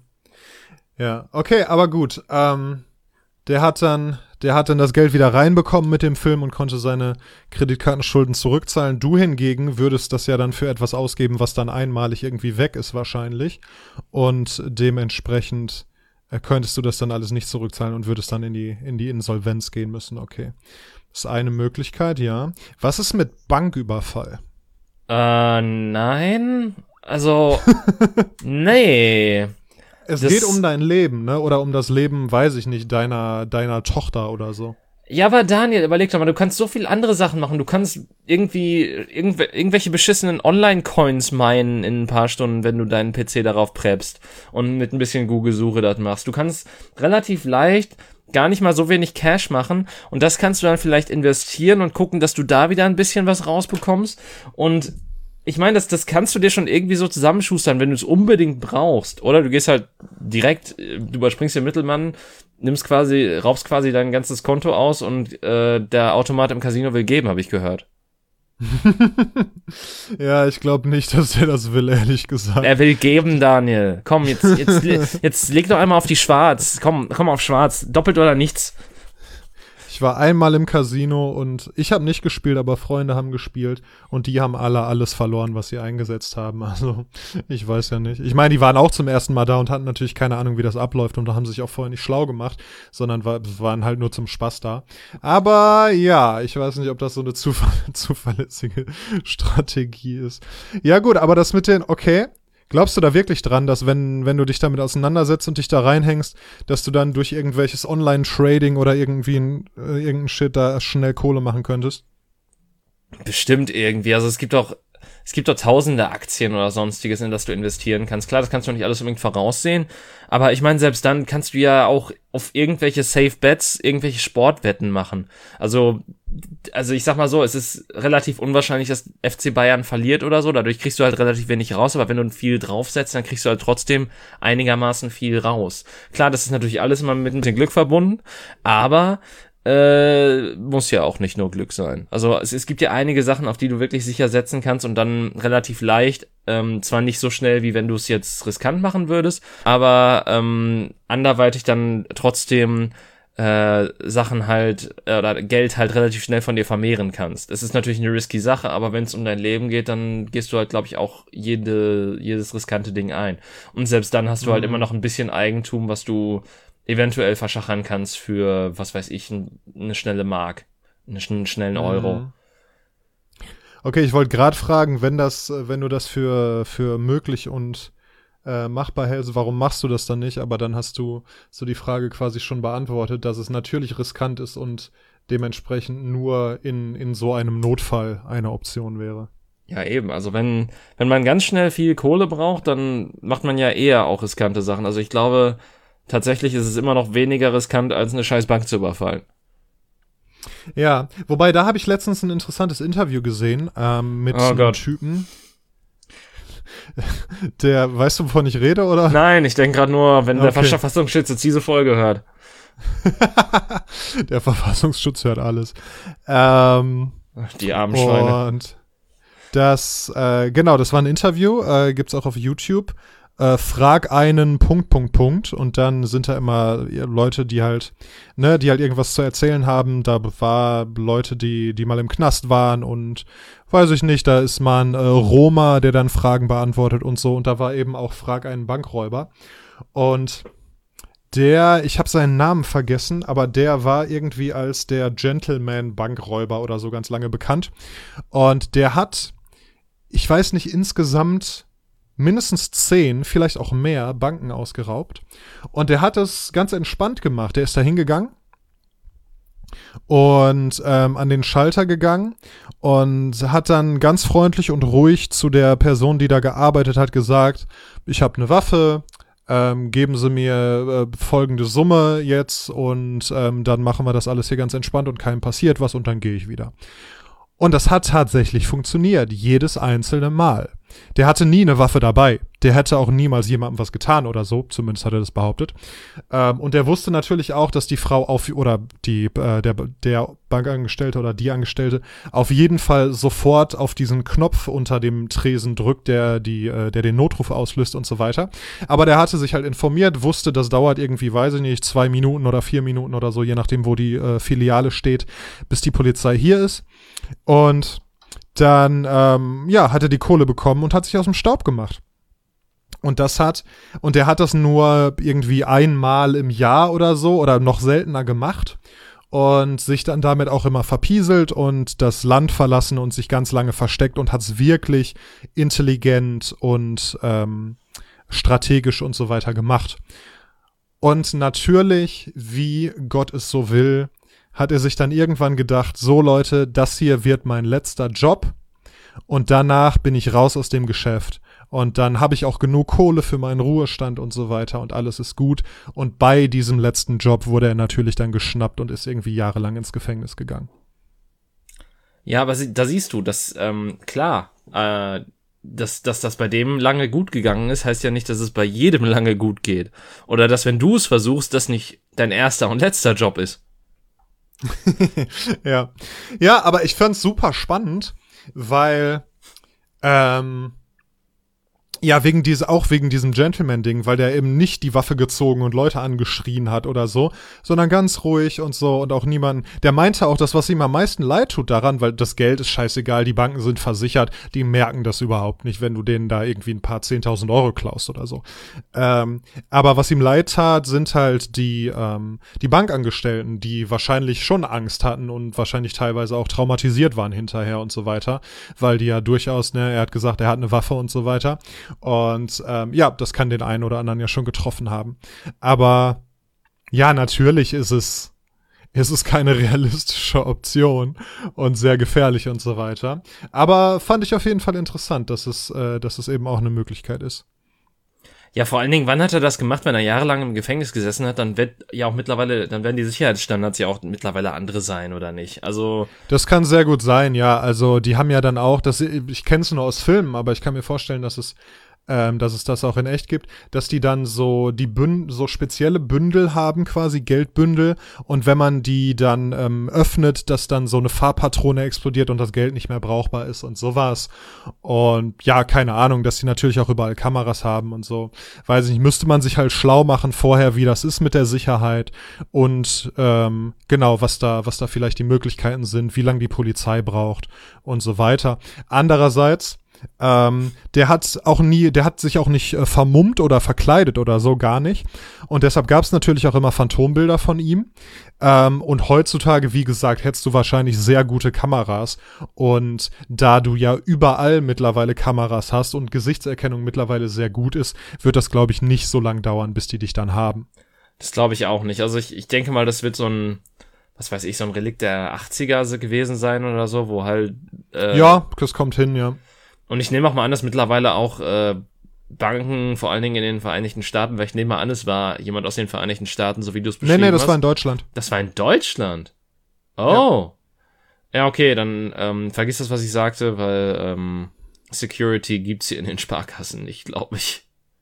Ja, okay, aber gut. Ähm, der hat dann, der hat dann das Geld wieder reinbekommen mit dem Film und konnte seine Kreditkartenschulden zurückzahlen. Du hingegen würdest das ja dann für etwas ausgeben, was dann einmalig irgendwie weg ist wahrscheinlich. Und dementsprechend äh, könntest du das dann alles nicht zurückzahlen und würdest dann in die, in die Insolvenz gehen müssen. Okay. Das ist eine Möglichkeit, ja. Was ist mit Banküberfall? Äh, nein. Also, nee. Es Das- geht um dein Leben, ne? Oder um das Leben, weiß ich nicht, deiner, deiner Tochter oder so. Ja, aber Daniel, überleg doch mal, du kannst so viel andere Sachen machen. Du kannst irgendwie irgendw irgendwelche beschissenen Online-Coins meinen in ein paar Stunden, wenn du deinen P C darauf preppst und mit ein bisschen Google-Suche das machst. Du kannst relativ leicht gar nicht mal so wenig Cash machen und das kannst du dann vielleicht investieren und gucken, dass du da wieder ein bisschen was rausbekommst. Und ich meine, das, das kannst du dir schon irgendwie so zusammenschustern, wenn du es unbedingt brauchst. Oder du gehst halt direkt, äh, du überspringst den Mittelmann, nimmst quasi, raubst quasi dein ganzes Konto aus und äh, der Automat im Casino will geben, habe ich gehört. Ja, ich glaube nicht, dass der das will, ehrlich gesagt. Er will geben, Daniel. Komm, jetzt, jetzt, jetzt leg doch einmal auf die Schwarz. Komm, komm auf Schwarz. Doppelt oder nichts. Ich war einmal im Casino und ich habe nicht gespielt, aber Freunde haben gespielt und die haben alle alles verloren, was sie eingesetzt haben. Also ich weiß ja nicht. Ich meine, die waren auch zum ersten Mal da und hatten natürlich keine Ahnung, wie das abläuft und da haben sich auch vorher nicht schlau gemacht, sondern war, waren halt nur zum Spaß da. Aber ja, ich weiß nicht, ob das so eine zufall zuverlässige Strategie ist. Ja gut, aber das mit den, okay, glaubst du da wirklich dran, dass wenn, wenn du dich damit auseinandersetzt und dich da reinhängst, dass du dann durch irgendwelches Online-Trading oder irgendwie ein, äh, irgendein Shit da schnell Kohle machen könntest? Bestimmt irgendwie. Also es gibt auch, es gibt doch tausende Aktien oder sonstiges, in das du investieren kannst. Klar, das kannst du nicht alles unbedingt voraussehen, aber ich meine, selbst dann kannst du ja auch auf irgendwelche Safe Bets, irgendwelche Sportwetten machen. Also, also ich sag mal so, es ist relativ unwahrscheinlich, dass F C Bayern verliert oder so, dadurch kriegst du halt relativ wenig raus, aber wenn du viel draufsetzt, dann kriegst du halt trotzdem einigermaßen viel raus. Klar, das ist natürlich alles immer mit ein bisschen Glück verbunden, aber Äh, muss ja auch nicht nur Glück sein. Also es, es gibt ja einige Sachen, auf die du wirklich sicher setzen kannst und dann relativ leicht, ähm, zwar nicht so schnell, wie wenn du es jetzt riskant machen würdest, aber ähm, anderweitig dann trotzdem äh, Sachen halt, äh, oder Geld halt relativ schnell von dir vermehren kannst. Es ist natürlich eine risky Sache, aber wenn es um dein Leben geht, dann gehst du halt, glaube ich, auch jede jedes riskante Ding ein. Und selbst dann hast du halt Mhm. immer noch ein bisschen Eigentum, was du eventuell verschachern kannst für, was weiß ich, ein, eine schnelle Mark, einen, einen schnellen Euro. Mhm. Okay, ich wollte gerade fragen, wenn das, äh, wenn du das für, für möglich und äh, machbar hältst, warum machst du das dann nicht? Aber dann hast du so die Frage quasi schon beantwortet, dass es natürlich riskant ist und dementsprechend nur in, in so einem Notfall eine Option wäre. Ja, eben. Also wenn, wenn man ganz schnell viel Kohle braucht, dann macht man ja eher auch riskante Sachen. Also ich glaube, tatsächlich ist es immer noch weniger riskant, als eine scheiß Bank zu überfallen. Ja, wobei da habe ich letztens ein interessantes Interview gesehen ähm, mit Oh einem Gott. Typen. Der, weißt du, wovon ich rede, oder? Nein, ich denke gerade nur, wenn der Okay. Verfassungsschutz jetzt diese Folge hört. Der Verfassungsschutz hört alles. Ähm, Ach, die armen Schweine. und das, äh, genau, das war ein Interview, äh, gibt's auch auf YouTube. Äh, frag einen Punkt, Punkt, Punkt. Und dann sind da immer Leute, die halt, ne, die halt irgendwas zu erzählen haben. Da war Leute, die, die mal im Knast waren und weiß ich nicht, da ist mal ein äh, Roma, der dann Fragen beantwortet und so. Und da war eben auch frag einen Bankräuber. Und der, ich habe seinen Namen vergessen, aber der war irgendwie als der Gentleman-Bankräuber oder so ganz lange bekannt. Und der hat, ich weiß nicht, insgesamt mindestens zehn, vielleicht auch mehr Banken ausgeraubt. Und der hat es ganz entspannt gemacht. Der ist da hingegangen und ähm, an den Schalter gegangen und hat dann ganz freundlich und ruhig zu der Person, die da gearbeitet hat, gesagt, ich habe eine Waffe, ähm, geben Sie mir äh, folgende Summe jetzt und ähm, dann machen wir das alles hier ganz entspannt und keinem passiert was und dann gehe ich wieder. Und das hat tatsächlich funktioniert, jedes einzelne Mal. Der hatte nie eine Waffe dabei. Der hätte auch niemals jemandem was getan oder so, zumindest hat er das behauptet. Ähm, und der wusste natürlich auch, dass die Frau auf, oder die, äh, der, der Bankangestellte oder die Angestellte auf jeden Fall sofort auf diesen Knopf unter dem Tresen drückt, der, die, äh, der den Notruf auslöst und so weiter. Aber der hatte sich halt informiert, wusste, das dauert irgendwie, weiß ich nicht, zwei Minuten oder vier Minuten oder so, je nachdem, wo die äh, Filiale steht, bis die Polizei hier ist. Und dann, ähm, ja, hat er die Kohle bekommen und hat sich aus dem Staub gemacht. Und das hat, und der hat das nur irgendwie einmal im Jahr oder so oder noch seltener gemacht und sich dann damit auch immer verpieselt und das Land verlassen und sich ganz lange versteckt und hat es wirklich intelligent und ähm, strategisch und so weiter gemacht. Und natürlich, wie Gott es so will, hat er sich dann irgendwann gedacht, so Leute, das hier wird mein letzter Job und danach bin ich raus aus dem Geschäft und dann habe ich auch genug Kohle für meinen Ruhestand und so weiter und alles ist gut und bei diesem letzten Job wurde er natürlich dann geschnappt und ist irgendwie jahrelang ins Gefängnis gegangen. Ja, aber sie, da siehst du, dass, ähm, klar, äh, dass, dass das bei dem lange gut gegangen ist, heißt ja nicht, dass es bei jedem lange gut geht. Oder dass, wenn du es versuchst, das nicht dein erster und letzter Job ist. ja. Ja, aber ich fand's super spannend, weil ähm, Ja, wegen diese, auch wegen diesem Gentleman-Ding, weil der eben nicht die Waffe gezogen und Leute angeschrien hat oder so, sondern ganz ruhig und so und auch niemanden. Der meinte auch, das, was ihm am meisten leid tut daran, weil das Geld ist scheißegal, die Banken sind versichert, die merken das überhaupt nicht, wenn du denen da irgendwie ein paar zehntausend Euro klaust oder so. Ähm, aber was ihm leid tat, sind halt die, ähm, die Bankangestellten, die wahrscheinlich schon Angst hatten und wahrscheinlich teilweise auch traumatisiert waren hinterher und so weiter, weil die ja durchaus, ne, er hat gesagt, er hat eine Waffe und so weiter. Und ähm, ja, das kann den einen oder anderen ja schon getroffen haben. Aber ja, natürlich ist es, ist es keine realistische Option und sehr gefährlich und so weiter. Aber fand ich auf jeden Fall interessant, dass es, äh, dass es eben auch eine Möglichkeit ist. Ja, vor allen Dingen, wann hat er das gemacht, wenn er jahrelang im Gefängnis gesessen hat? Dann wird ja auch mittlerweile, dann werden die Sicherheitsstandards ja auch mittlerweile andere sein, oder nicht? Also das kann sehr gut sein, ja. Also die haben ja dann auch, das, ich kenne es nur aus Filmen, aber ich kann mir vorstellen, dass es Ähm, dass es das auch in echt gibt, dass die dann so die Bünd so spezielle Bündel haben, quasi Geldbündel, und wenn man die dann ähm, öffnet, dass dann so eine Farbpatrone explodiert und das Geld nicht mehr brauchbar ist und sowas. Und ja, keine Ahnung, dass die natürlich auch überall Kameras haben und so. Weiß ich nicht, müsste man sich halt schlau machen vorher, wie das ist mit der Sicherheit und ähm, genau, was da, was da vielleicht die Möglichkeiten sind, wie lange die Polizei braucht und so weiter. Andererseits Ähm, der hat auch nie, der hat sich auch nicht äh, vermummt oder verkleidet oder so, gar nicht. Und deshalb gab es natürlich auch immer Phantombilder von ihm. Ähm, und heutzutage, wie gesagt, hättest du wahrscheinlich sehr gute Kameras. Und da du ja überall mittlerweile Kameras hast und Gesichtserkennung mittlerweile sehr gut ist, wird das, glaube ich, nicht so lang dauern, bis die dich dann haben. Das glaube ich auch nicht. Also ich, ich denke mal, das wird so ein, was weiß ich, so ein Relikt der achtziger gewesen sein oder so, wo halt äh, ja, das kommt hin, ja. Und ich nehme auch mal an, dass mittlerweile auch äh, Banken, vor allen Dingen in den Vereinigten Staaten, weil ich nehme mal an, es war jemand aus den Vereinigten Staaten, so wie du es beschrieben hast. Nee, nee, das hast. war in Deutschland. Das war in Deutschland? Oh. Ja, ja okay, dann ähm, vergiss das, was ich sagte, weil ähm, Security gibt's hier in den Sparkassen nicht, glaube ich.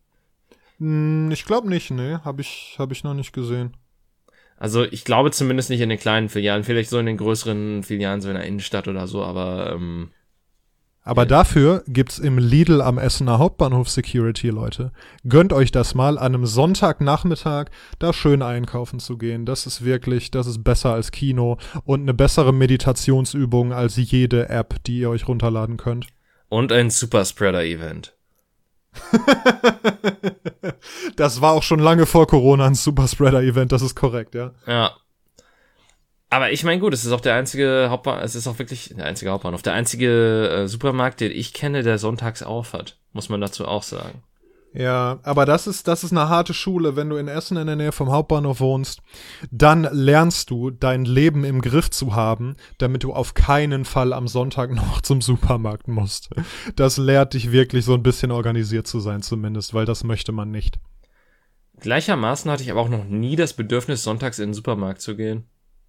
Hm, ich glaube nicht, nee, habe ich, hab ich noch nicht gesehen. Also ich glaube zumindest nicht in den kleinen Filialen, vielleicht so in den größeren Filialen, so in der Innenstadt oder so, aber ähm, Aber dafür gibt's im Lidl am Essener Hauptbahnhof Security, Leute. Gönnt euch das mal, an einem Sonntagnachmittag da schön einkaufen zu gehen. Das ist wirklich, das ist besser als Kino und eine bessere Meditationsübung als jede App, die ihr euch runterladen könnt. Und ein Superspreader-Event. Das war auch schon lange vor Corona ein Superspreader-Event, das ist korrekt, ja. Ja. Aber ich meine, gut, es ist auch der einzige Hauptbahnhof, es ist auch wirklich der einzige Hauptbahnhof, der einzige äh, Supermarkt, den ich kenne, der sonntags auf hat, muss man dazu auch sagen. Ja, aber das ist, das ist eine harte Schule, wenn du in Essen in der Nähe vom Hauptbahnhof wohnst, dann lernst du, dein Leben im Griff zu haben, damit du auf keinen Fall am Sonntag noch zum Supermarkt musst. Das lehrt dich wirklich so ein bisschen organisiert zu sein zumindest, weil das möchte man nicht. Gleichermaßen hatte ich aber auch noch nie das Bedürfnis, sonntags in den Supermarkt zu gehen.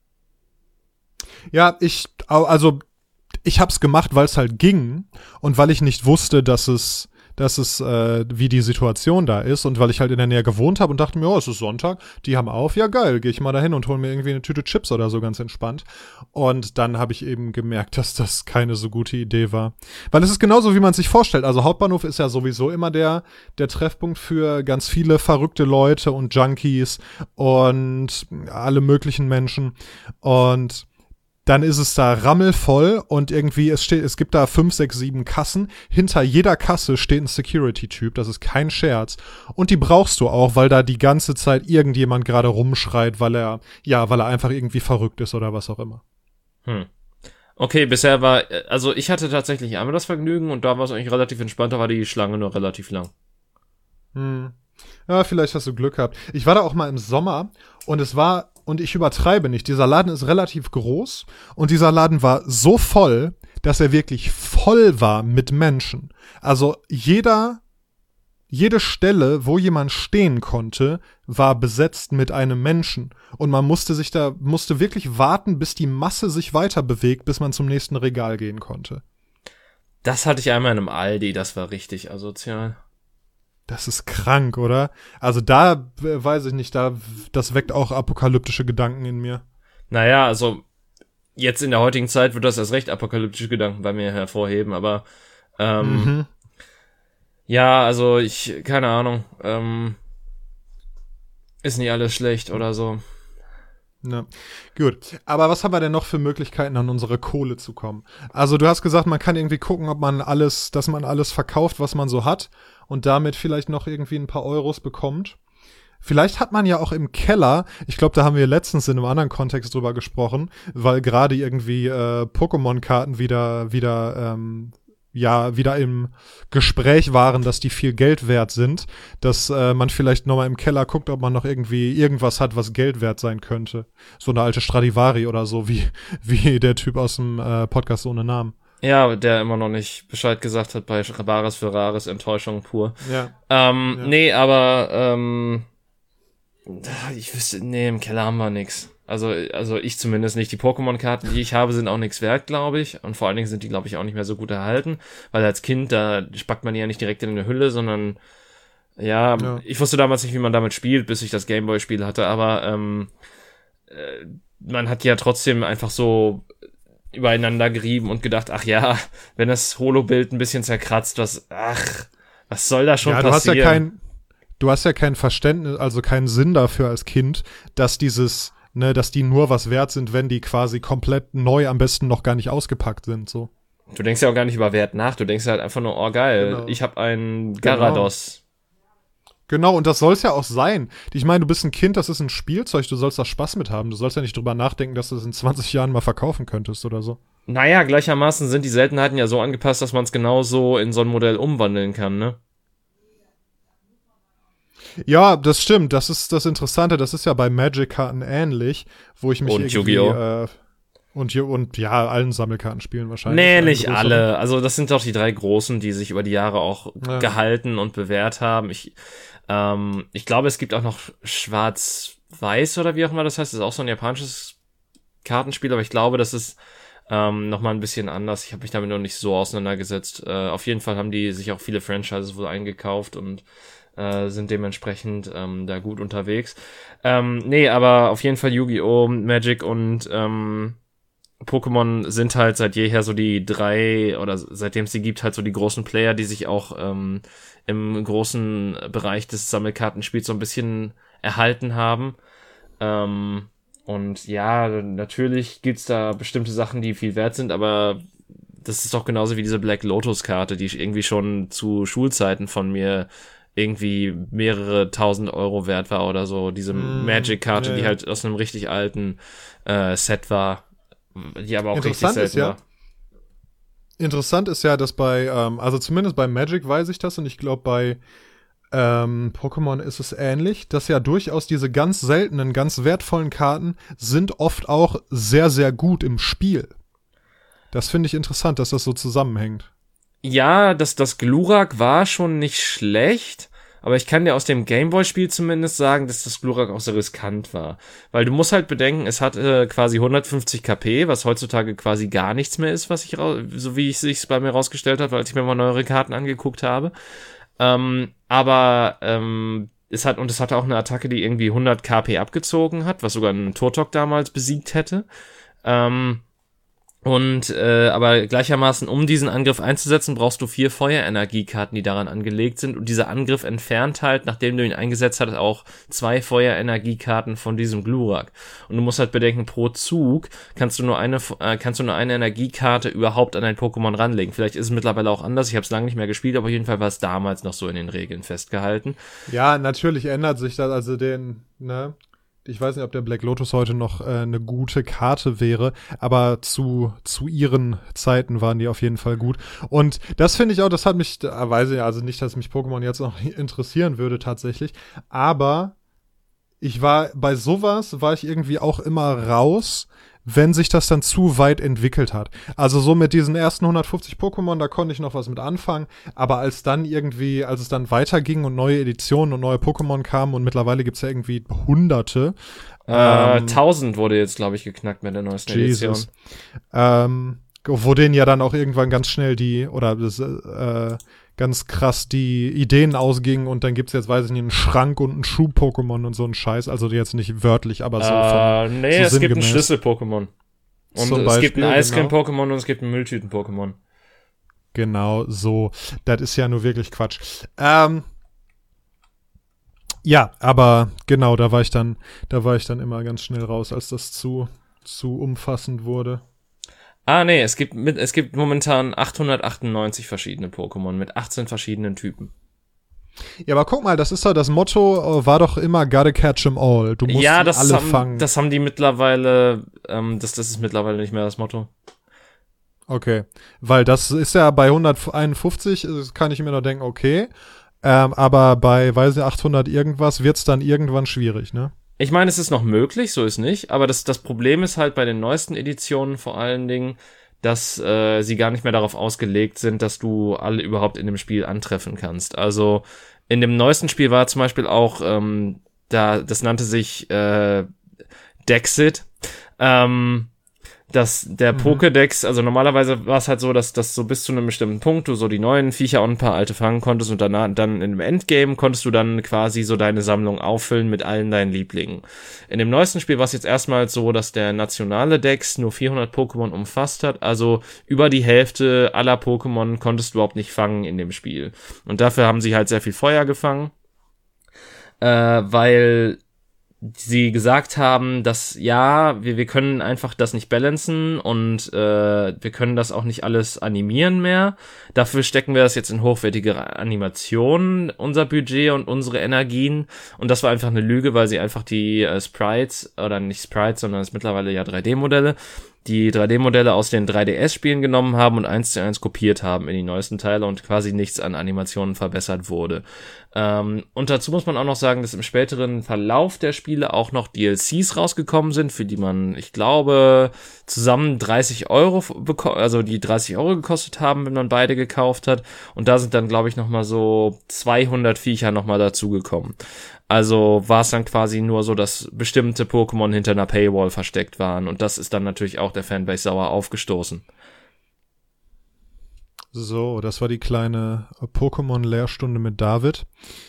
Ja, ich, also, ich hab's gemacht, weil es halt ging und weil ich nicht wusste, dass es, dass es, äh, wie die Situation da ist und weil ich halt in der Nähe gewohnt habe und dachte mir, oh, es ist Sonntag, die haben auf, ja geil, gehe ich mal dahin und hol mir irgendwie eine Tüte Chips oder so, ganz entspannt. Und dann habe ich eben gemerkt, dass das keine so gute Idee war. Weil es ist genauso, wie man sich vorstellt. Also Hauptbahnhof ist ja sowieso immer der, der Treffpunkt für ganz viele verrückte Leute und Junkies und alle möglichen Menschen. Und dann ist es da rammelvoll und irgendwie, es steht, es gibt da fünf, sechs, sieben Kassen. Hinter jeder Kasse steht ein Security-Typ, das ist kein Scherz. Und die brauchst du auch, weil da die ganze Zeit irgendjemand gerade rumschreit, weil er, ja, weil er einfach irgendwie verrückt ist oder was auch immer. Hm. Okay, bisher war, also ich hatte tatsächlich einmal das Vergnügen und da war es eigentlich relativ entspannt, da war die Schlange nur relativ lang. Hm. Ja, vielleicht hast du Glück gehabt. Ich war da auch mal im Sommer und es war, und ich übertreibe nicht, dieser Laden ist relativ groß und dieser Laden war so voll, dass er wirklich voll war mit Menschen. Also jeder, jede Stelle, wo jemand stehen konnte, war besetzt mit einem Menschen. Und man musste sich da, musste wirklich warten, bis die Masse sich weiter bewegt, bis man zum nächsten Regal gehen konnte. Das hatte ich einmal in einem Aldi, das war richtig asozial. Das ist krank, oder? Also da, äh, weiß ich nicht, da, das weckt auch apokalyptische Gedanken in mir. Naja, also jetzt in der heutigen Zeit wird das erst recht apokalyptische Gedanken bei mir hervorheben, aber ähm, mhm. Ja, also ich, keine Ahnung, ähm, ist nicht alles schlecht oder so. Ja, gut. Aber was haben wir denn noch für Möglichkeiten, an unsere Kohle zu kommen? Also du hast gesagt, man kann irgendwie gucken, ob man alles, dass man alles verkauft, was man so hat und damit vielleicht noch irgendwie ein paar Euros bekommt. Vielleicht hat man ja auch im Keller, ich glaube, da haben wir letztens in einem anderen Kontext drüber gesprochen, weil gerade irgendwie äh, Pokémon-Karten wieder, wieder, ähm, ja, wieder im Gespräch waren, dass die viel Geld wert sind, dass äh, man vielleicht nochmal im Keller guckt, ob man noch irgendwie irgendwas hat, was Geld wert sein könnte. So eine alte Stradivari oder so, wie, wie der Typ aus dem äh, Podcast ohne Namen. Ja, der immer noch nicht Bescheid gesagt hat bei Bares für Rares, Enttäuschung pur. Ja. Ähm, Ja. nee, aber, ähm, ich wüsste, nee, im Keller haben wir nix. Also, also ich zumindest nicht. Die Pokémon-Karten, die ich habe, sind auch nichts wert, glaube ich. Und vor allen Dingen sind die, glaube ich, auch nicht mehr so gut erhalten. Weil als Kind, da spackt man die ja nicht direkt in eine Hülle, sondern ja, Ja. ich wusste damals nicht, wie man damit spielt, bis ich das Gameboy-Spiel hatte. Aber ähm, äh, man hat die ja trotzdem einfach so übereinander gerieben und gedacht, ach ja, wenn das Holo-Bild ein bisschen zerkratzt, was, ach, was soll da schon Ja, du passieren? hast ja kein, du hast ja kein Verständnis, also keinen Sinn dafür als Kind, dass dieses, ne, dass die nur was wert sind, wenn die quasi komplett neu am besten noch gar nicht ausgepackt sind, so. Du denkst ja auch gar nicht über Wert nach, du denkst halt einfach nur, oh geil, Genau. ich habe einen Garados. Genau, und das soll es ja auch sein. Ich meine, du bist ein Kind, das ist ein Spielzeug, du sollst da Spaß mit haben. Du sollst ja nicht drüber nachdenken, dass du es in zwanzig Jahren mal verkaufen könntest oder so. Naja, gleichermaßen sind die Seltenheiten ja so angepasst, dass man es genauso in so ein Modell umwandeln kann, ne? Ja, das stimmt. Das ist das Interessante. Das ist ja bei Magic-Karten ähnlich, wo ich mich Und irgendwie... Yu-Gi-Oh! Äh, und, Ju- und ja, allen Sammelkartenspielen wahrscheinlich. Nee, Allen nicht größeren. alle. Also das sind doch die drei großen, die sich über die Jahre auch Ja. gehalten und bewährt haben. Ich, ähm, ich glaube, es gibt auch noch Schwarz-Weiß oder wie auch immer das heißt. Das ist auch so ein japanisches Kartenspiel, aber ich glaube, das ist ähm, nochmal ein bisschen anders. Ich habe mich damit noch nicht so auseinandergesetzt. Äh, auf jeden Fall haben die sich auch viele Franchises wohl eingekauft und äh, sind dementsprechend ähm, da gut unterwegs. Ähm, nee, aber auf jeden Fall Yu-Gi-Oh!, Magic und ähm, Pokémon sind halt seit jeher so die drei, oder seitdem es sie gibt, halt so die großen Player, die sich auch ähm, im großen Bereich des Sammelkartenspiels so ein bisschen erhalten haben. Ähm, und ja, natürlich gibt's da bestimmte Sachen, die viel wert sind, aber das ist doch genauso wie diese Black Lotus-Karte, die irgendwie schon zu Schulzeiten von mir irgendwie mehrere tausend Euro wert war oder so. Diese Mm, Magic-Karte, ja, die ja. halt aus einem richtig alten äh, Set war, die aber auch richtig Interessant ist selten ja, war. Interessant ist ja, dass bei, ähm, also zumindest bei Magic weiß ich das und ich glaube bei ähm, Pokémon ist es ähnlich, dass ja durchaus diese ganz seltenen, ganz wertvollen Karten sind oft auch sehr, sehr gut im Spiel. Das finde ich interessant, dass das so zusammenhängt. Ja, das, das Glurak war schon nicht schlecht, aber ich kann dir aus dem Gameboy-Spiel zumindest sagen, dass das Glurak auch sehr riskant war. Weil du musst halt bedenken, es hatte quasi hundertfünfzig KP, was heutzutage quasi gar nichts mehr ist, was ich raus, so wie es sich bei mir rausgestellt hat, als ich mir mal neuere Karten angeguckt habe. Ähm, aber ähm, es hat, und es hatte auch eine Attacke, die irgendwie hundert KP abgezogen hat, was sogar einen Turtok damals besiegt hätte. Ähm, Und, äh, aber gleichermaßen, um diesen Angriff einzusetzen, brauchst du vier Feuerenergiekarten, die daran angelegt sind. Und dieser Angriff entfernt halt, nachdem du ihn eingesetzt hast, auch zwei Feuerenergiekarten von diesem Glurak. Und du musst halt bedenken, pro Zug kannst du nur eine, äh, kannst du nur eine Energiekarte überhaupt an dein Pokémon ranlegen. Vielleicht ist es mittlerweile auch anders. Ich habe es lange nicht mehr gespielt, aber auf jeden Fall war es damals noch so in den Regeln festgehalten. Ja, natürlich ändert sich das, also den, ne? Ich weiß nicht, ob der Black Lotus heute noch äh, eine gute Karte wäre, aber zu, zu ihren Zeiten waren die auf jeden Fall gut. Und das finde ich auch, das hat mich, da weiß ich also nicht, dass mich Pokémon jetzt noch interessieren würde tatsächlich, aber ich war, bei sowas war ich irgendwie auch immer raus, wenn sich das dann zu weit entwickelt hat. Also so mit diesen ersten hundertfünfzig Pokémon, da konnte ich noch was mit anfangen, aber als dann irgendwie, als es dann weiterging und neue Editionen und neue Pokémon kamen und mittlerweile gibt's ja irgendwie hunderte. Äh, ähm, tausend wurde jetzt, glaube ich, geknackt mit der neuesten Edition. Jesus. Ähm, wo denen ja dann auch irgendwann ganz schnell die, oder das, äh, ganz krass die Ideen ausgingen und dann gibt's jetzt, weiß ich nicht, einen Schrank und einen Schuh-Pokémon und so einen Scheiß. Also jetzt nicht wörtlich, aber so Äh, von, nee, so es gibt ein sinngemäß. Schlüssel-Pokémon. Und Zum es gibt Beispiel, ein Eiscreme genau. Pokémon und es gibt ein Mülltüten Pokémon. Genau so. Das ist ja nur wirklich Quatsch. Ähm, ja, aber genau, da war ich dann, da war ich dann immer ganz schnell raus, als das zu, zu umfassend wurde. Ah, nee, es gibt mit, es gibt momentan achthundertachtundneunzig verschiedene Pokémon mit achtzehn verschiedenen Typen. Ja, aber guck mal, das ist doch das Motto, äh, war doch immer gotta catch 'em all. Du musst ja, das alle haben, fangen. das haben die mittlerweile, ähm, das, das ist mittlerweile nicht mehr das Motto. Okay, weil das ist ja bei hunderteinundfünfzig, äh, kann ich mir noch denken, okay, ähm, aber bei, weiß ich, achthundert irgendwas wird's dann irgendwann schwierig, ne? Ich meine, es ist noch möglich, so ist nicht, aber das, das Problem ist halt bei den neuesten Editionen vor allen Dingen, dass äh, sie gar nicht mehr darauf ausgelegt sind, dass du alle überhaupt in dem Spiel antreffen kannst. Also in dem neuesten Spiel war zum Beispiel auch, ähm, da, das nannte sich äh, Dexit, ähm, dass der Mhm. Pokédex, also normalerweise war es halt so, dass dass so bis zu einem bestimmten Punkt du so die neuen Viecher und ein paar alte fangen konntest und danach dann in dem Endgame konntest du dann quasi so deine Sammlung auffüllen mit allen deinen Lieblingen. In dem neuesten Spiel war es jetzt erstmals so, dass der nationale Dex nur vierhundert Pokémon umfasst hat, also über die Hälfte aller Pokémon konntest du überhaupt nicht fangen in dem Spiel. Und dafür haben sie halt sehr viel Feuer gefangen, äh, weil sie gesagt haben, dass ja, wir, wir können einfach das nicht balancen und äh, wir können das auch nicht alles animieren mehr. Dafür stecken wir das jetzt in hochwertige Animationen, unser Budget und unsere Energien. Und das war einfach eine Lüge, weil sie einfach die äh, Sprites, oder nicht Sprites, sondern es mittlerweile ja drei D-Modelle, die drei D-Modelle aus den drei D S-Spielen genommen haben und eins zu eins kopiert haben in die neuesten Teile und quasi nichts an Animationen verbessert wurde. Ähm, und dazu muss man auch noch sagen, dass im späteren Verlauf der Spiele auch noch D L Cs rausgekommen sind, für die man, ich glaube, zusammen dreißig Euro beko- also die dreißig Euro gekostet haben, wenn man beide gekauft hat. Und da sind dann, glaube ich, nochmal so zweihundert Viecher nochmal dazugekommen. Also war es dann quasi nur so, dass bestimmte Pokémon hinter einer Paywall versteckt waren. Und das ist dann natürlich auch der Fanbase sauer aufgestoßen. So, das war die kleine äh, Pokémon-Lehrstunde mit David.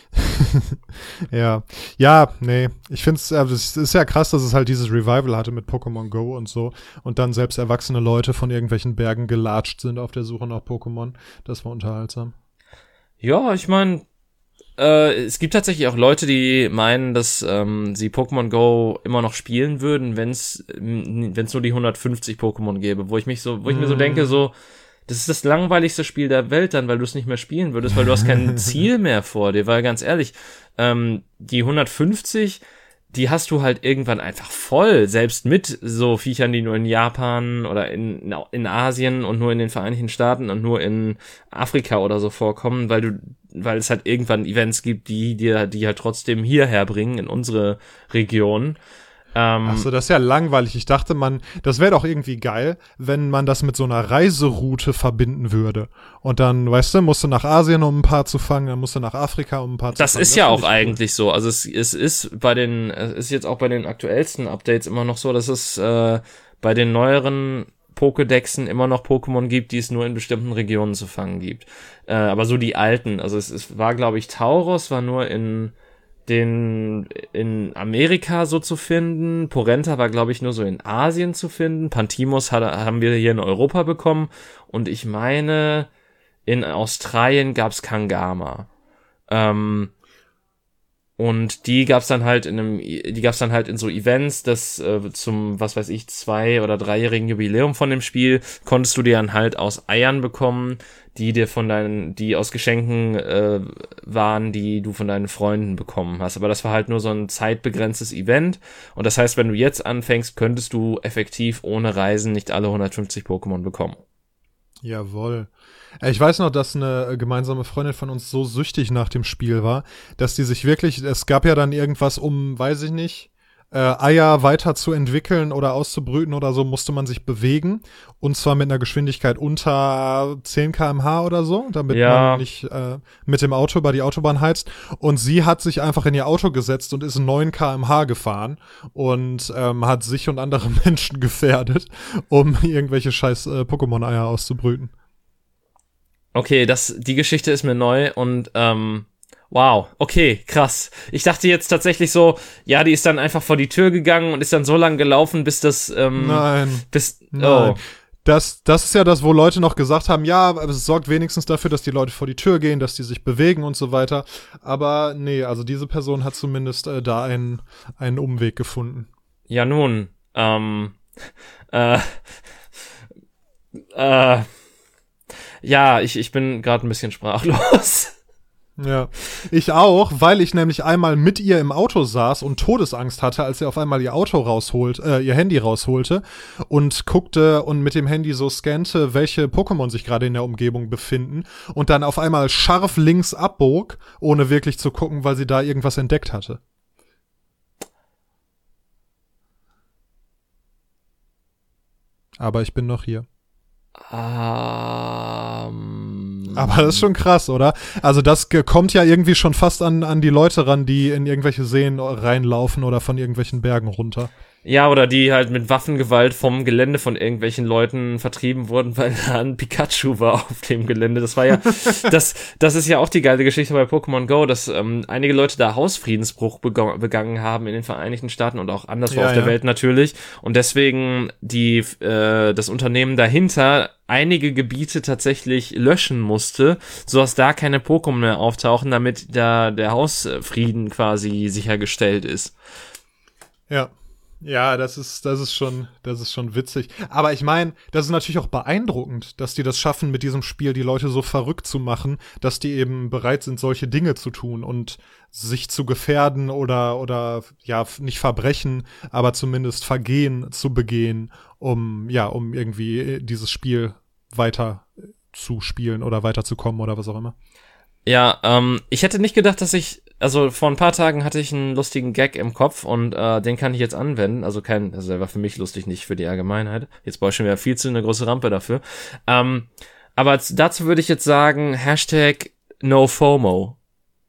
ja, ja, nee, ich finde es, äh, es ist ja krass, dass es halt dieses Revival hatte mit Pokémon Go und so und dann selbst erwachsene Leute von irgendwelchen Bergen gelatscht sind auf der Suche nach Pokémon. Das war unterhaltsam. Ja, ich meine, äh, es gibt tatsächlich auch Leute, die meinen, dass ähm, sie Pokémon Go immer noch spielen würden, wenn es wenn es nur die hundertfünfzig Pokémon gäbe, wo ich mich so, wo ich mm. mir so denke, so das ist das langweiligste Spiel der Welt dann, weil du es nicht mehr spielen würdest, weil du hast kein Ziel mehr vor dir, weil ganz ehrlich, ähm, die hundertfünfzig, die hast du halt irgendwann einfach voll, selbst mit so Viechern, die nur in Japan oder in, in Asien und nur in den Vereinigten Staaten und nur in Afrika oder so vorkommen, weil du, weil es halt irgendwann Events gibt, die dir, die halt trotzdem hierher bringen, in unsere Region. Ach so, das ist ja langweilig. Ich dachte, man, das wäre doch irgendwie geil, wenn man das mit so einer Reiseroute verbinden würde. Und dann, weißt du, musst du nach Asien, um ein paar zu fangen, dann musst du nach Afrika, um ein paar zu das fangen. Ist das ist ja auch eigentlich cool. So. Also es, es ist bei den, es ist jetzt auch bei den aktuellsten Updates immer noch so, dass es äh, bei den neueren Pokédexen immer noch Pokémon gibt, die es nur in bestimmten Regionen zu fangen gibt. Äh, aber so die alten, also es, es war, glaube ich, Tauros war nur in den in Amerika so zu finden. Porenta war, glaube ich, nur so in Asien zu finden. Pantimos hat, haben wir hier in Europa bekommen. Und ich meine, in Australien gab's Kangama. Ähm, und die gab's dann halt in einem, die gab's dann halt in so Events, das äh, zum, was weiß ich, zwei- oder dreijährigen Jubiläum von dem Spiel, konntest du dir dann halt aus Eiern bekommen, die dir von deinen, die aus Geschenken äh, waren, die du von deinen Freunden bekommen hast. Aber das war halt nur so ein zeitbegrenztes Event. Und das heißt, wenn du jetzt anfängst, könntest du effektiv ohne Reisen nicht alle hundertfünfzig Pokémon bekommen. Jawohl. Ich weiß noch, dass eine gemeinsame Freundin von uns so süchtig nach dem Spiel war, dass die sich wirklich, es gab ja dann irgendwas um, weiß ich nicht, äh, Eier weiter zu entwickeln oder auszubrüten oder so, musste man sich bewegen. Und zwar mit einer Geschwindigkeit unter zehn Kilometer pro Stunde oder so, damit ja. man nicht äh, mit dem Auto über die Autobahn heizt. Und sie hat sich einfach in ihr Auto gesetzt und ist neun Kilometer pro Stunde gefahren und ähm, hat sich und andere Menschen gefährdet, um irgendwelche scheiß äh, Pokémon-Eier auszubrüten. Okay, das, die Geschichte ist mir neu und ähm, wow, okay, krass. Ich dachte jetzt tatsächlich so, ja, die ist dann einfach vor die Tür gegangen und ist dann so lang gelaufen, bis das ähm, Nein. bis Nein. oh. Das, das ist ja das, wo Leute noch gesagt haben, ja, es sorgt wenigstens dafür, dass die Leute vor die Tür gehen, dass die sich bewegen und so weiter. Aber nee, also diese Person hat zumindest äh, da einen, einen Umweg gefunden. Ja, nun, ähm, äh, äh, ja, ich, ich bin gerade ein bisschen sprachlos. Ja, ich auch, weil ich nämlich einmal mit ihr im Auto saß und Todesangst hatte, als sie auf einmal ihr Auto rausholt, äh, ihr Handy rausholte und guckte und mit dem Handy so scannte, welche Pokémon sich gerade in der Umgebung befinden und dann auf einmal scharf links abbog, ohne wirklich zu gucken, weil sie da irgendwas entdeckt hatte. Aber ich bin noch hier. Um, Aber das ist schon krass, oder? Also das ge- kommt ja irgendwie schon fast an, an die Leute ran, die in irgendwelche Seen reinlaufen oder von irgendwelchen Bergen runter. Ja, oder die halt mit Waffengewalt vom Gelände von irgendwelchen Leuten vertrieben wurden, weil da ein Pikachu war auf dem Gelände. Das war ja, das, das ist ja auch die geile Geschichte bei Pokémon Go, dass ähm, einige Leute da Hausfriedensbruch beg- begangen haben in den Vereinigten Staaten und auch anderswo Ja, auf der ja. Welt natürlich. Und deswegen die, äh, das Unternehmen dahinter einige Gebiete tatsächlich löschen musste, sodass da keine Pokémon mehr auftauchen, damit da der Hausfrieden quasi sichergestellt ist. Ja. Ja, das ist, das ist schon, das ist schon witzig. Aber ich meine, das ist natürlich auch beeindruckend, dass die das schaffen, mit diesem Spiel die Leute so verrückt zu machen, dass die eben bereit sind, solche Dinge zu tun und sich zu gefährden oder, oder, ja, nicht Verbrechen, aber zumindest Vergehen zu begehen, um, ja, um irgendwie dieses Spiel weiter zu spielen oder weiterzukommen oder was auch immer. Ja, ähm, ich hätte nicht gedacht, dass ich, also vor ein paar Tagen hatte ich einen lustigen Gag im Kopf und äh, den kann ich jetzt anwenden. Also kein, also der war für mich lustig, nicht für die Allgemeinheit. Jetzt brauche ich schon wieder viel zu eine große Rampe dafür. Ähm, aber dazu würde ich jetzt sagen, Hashtag NoFOMO.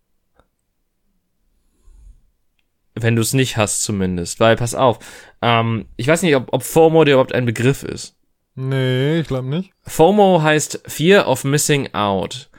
Wenn du es nicht hast zumindest. Weil, pass auf, ähm, ich weiß nicht, ob, ob FOMO dir überhaupt ein Begriff ist. Nee, ich glaube nicht. FOMO heißt Fear of Missing Out.